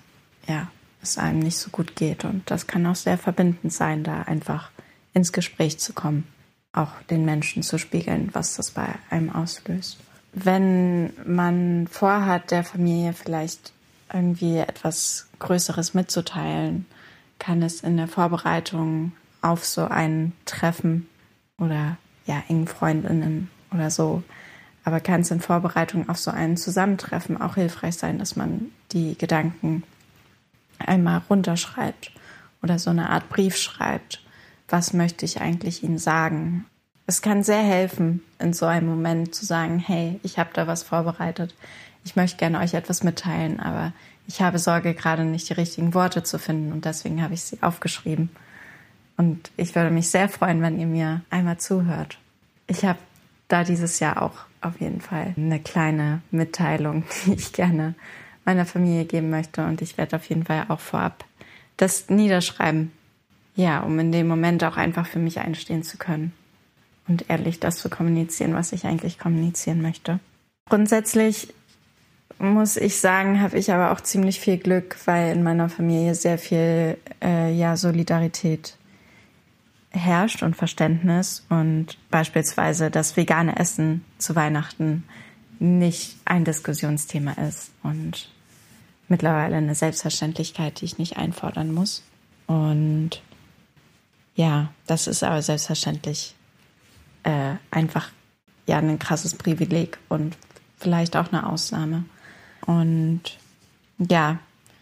es einem nicht so gut geht. Und das kann auch sehr verbindend sein, da einfach ins Gespräch zu kommen, auch den Menschen zu spiegeln, was das bei einem auslöst. Wenn man vorhat, der Familie vielleicht irgendwie etwas Größeres mitzuteilen, kann es in der Vorbereitung auf so ein Treffen oder engen Freundinnen oder so, aber kann es in Vorbereitung auf so ein Zusammentreffen auch hilfreich sein, dass man die Gedanken einmal runterschreibt oder so eine Art Brief schreibt. Was möchte ich eigentlich Ihnen sagen? Es kann sehr helfen, in so einem Moment zu sagen, hey, ich habe da was vorbereitet. Ich möchte gerne euch etwas mitteilen, aber ich habe Sorge, gerade nicht die richtigen Worte zu finden und deswegen habe ich sie aufgeschrieben. Und ich würde mich sehr freuen, wenn ihr mir einmal zuhört. Ich habe da dieses Jahr auch auf jeden Fall eine kleine Mitteilung, die ich gerne meiner Familie geben möchte und ich werde auf jeden Fall auch vorab das niederschreiben. Ja, um in dem Moment auch einfach für mich einstehen zu können und ehrlich das zu kommunizieren, was ich eigentlich kommunizieren möchte. Grundsätzlich muss ich sagen, habe ich aber auch ziemlich viel Glück, weil in meiner Familie sehr viel Solidarität herrscht und Verständnis und beispielsweise das vegane Essen zu Weihnachten nicht ein Diskussionsthema ist und mittlerweile eine Selbstverständlichkeit, die ich nicht einfordern muss. Und ja, das ist aber selbstverständlich einfach ein krasses Privileg und vielleicht auch eine Ausnahme. Und ja,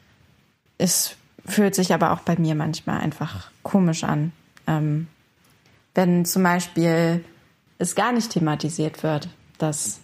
es fühlt sich aber auch bei mir manchmal einfach komisch an, wenn zum Beispiel es gar nicht thematisiert wird, dass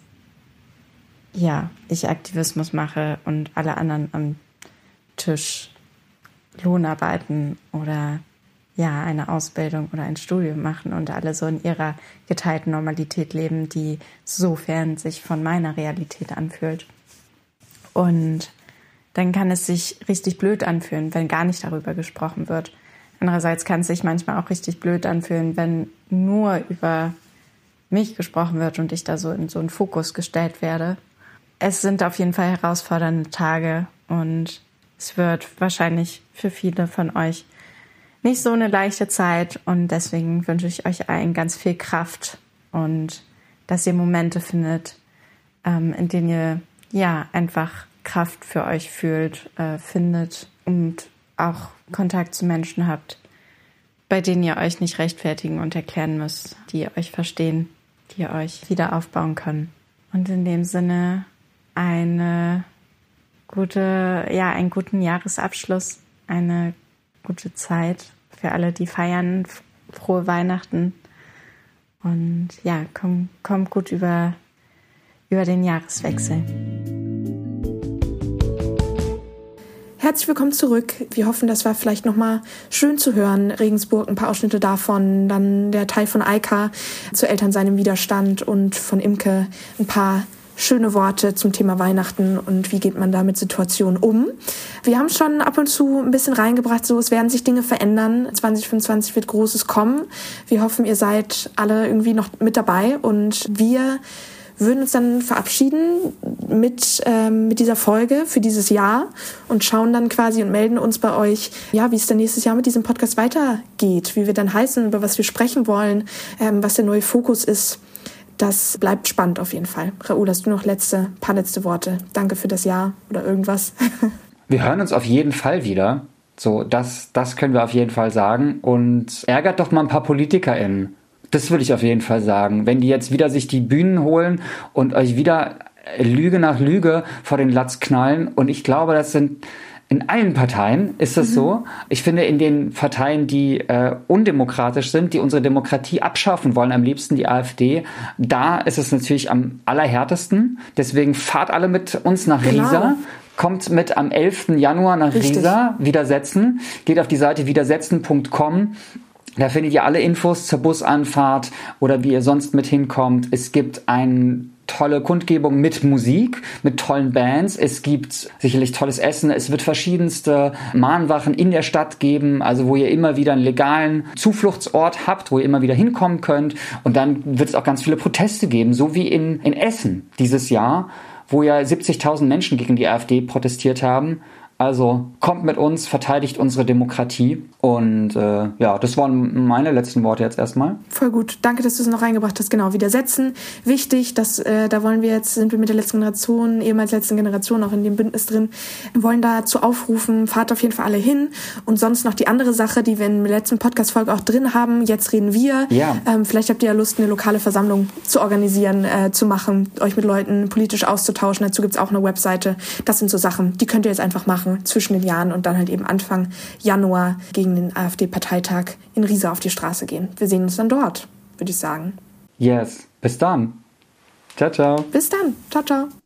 ich Aktivismus mache und alle anderen am Tisch Lohnarbeiten oder eine Ausbildung oder ein Studium machen und alle so in ihrer geteilten Normalität leben, die sofern sich von meiner Realität anfühlt. Und dann kann es sich richtig blöd anfühlen, wenn gar nicht darüber gesprochen wird. Andererseits kann es sich manchmal auch richtig blöd anfühlen, wenn nur über mich gesprochen wird und ich da so in so einen Fokus gestellt werde. Es sind auf jeden Fall herausfordernde Tage und es wird wahrscheinlich für viele von euch nicht so eine leichte Zeit und deswegen wünsche ich euch allen ganz viel Kraft und dass ihr Momente findet, in denen ihr einfach Kraft für euch findet und auch Kontakt zu Menschen habt, bei denen ihr euch nicht rechtfertigen und erklären müsst, die euch verstehen, die euch wieder aufbauen können. Und in dem Sinne einen guten Jahresabschluss, eine gute Zeit für alle, die feiern, frohe Weihnachten und kommt gut über über den Jahreswechsel. herzlich willkommen zurück. Wir hoffen, das war vielleicht nochmal schön zu hören. Regensburg, ein paar Ausschnitte davon, dann der Teil von Eika zu Elternsein im Widerstand und von Imke ein paar schöne Worte zum Thema Weihnachten und wie geht man da mit Situationen um. Wir haben schon ab und zu ein bisschen reingebracht, so es werden sich Dinge verändern. 2025 wird Großes kommen. Wir hoffen, ihr seid alle irgendwie noch mit dabei und wir würden uns dann verabschieden mit dieser Folge für dieses Jahr und schauen dann quasi und melden uns bei euch, ja, wie es dann nächstes Jahr mit diesem Podcast weitergeht, wie wir dann heißen, über was wir sprechen wollen, was der neue Fokus ist. Das bleibt spannend auf jeden Fall. Raoul, hast du noch paar letzte Worte? Danke für das Jahr oder irgendwas. Wir hören uns auf jeden Fall wieder. So, das können wir auf jeden Fall sagen. Und ärgert doch mal ein paar PolitikerInnen. Das würde ich auf jeden Fall sagen. Wenn die jetzt wieder sich die Bühnen holen und euch wieder Lüge nach Lüge vor den Latz knallen. Und ich glaube, das sind in allen Parteien ist das so. Ich finde, in den Parteien, die undemokratisch sind, die unsere Demokratie abschaffen wollen, am liebsten die AfD, da ist es natürlich am allerhärtesten. Deswegen fahrt alle mit uns nach Riesa. Kommt mit am 11. Januar nach Riesa, Widersetzen. Geht auf die Seite widersetzen.com. Da findet ihr alle Infos zur Busanfahrt oder wie ihr sonst mit hinkommt. Es gibt eine tolle Kundgebung mit Musik, mit tollen Bands. Es gibt sicherlich tolles Essen. Es wird verschiedenste Mahnwachen in der Stadt geben, also wo ihr immer wieder einen legalen Zufluchtsort habt, wo ihr immer wieder hinkommen könnt. Und dann wird es auch ganz viele Proteste geben, so wie in Essen dieses Jahr, wo ja 70.000 Menschen gegen die AfD protestiert haben. Also kommt mit uns, verteidigt unsere Demokratie. Und das waren meine letzten Worte jetzt erstmal. Voll gut. Danke, dass du es noch reingebracht hast. Genau, widersetzen. Wichtig, da sind wir mit der letzten Generation, ehemals letzten Generation, auch in dem Bündnis drin, wir wollen dazu aufrufen, fahrt auf jeden Fall alle hin. Und sonst noch die andere Sache, die wir in der letzten Podcast-Folge auch drin haben. Jetzt reden wir. Ja. Vielleicht habt ihr ja Lust, eine lokale Versammlung zu organisieren, zu machen, euch mit Leuten politisch auszutauschen. Dazu gibt's auch eine Webseite. Das sind so Sachen, die könnt ihr jetzt einfach machen zwischen den Jahren und dann halt eben Anfang Januar gegen den AfD-Parteitag in Riesa auf die Straße gehen. Wir sehen uns dann dort, würde ich sagen. Yes. Bis dann. Ciao, ciao. Bis dann. Ciao, ciao.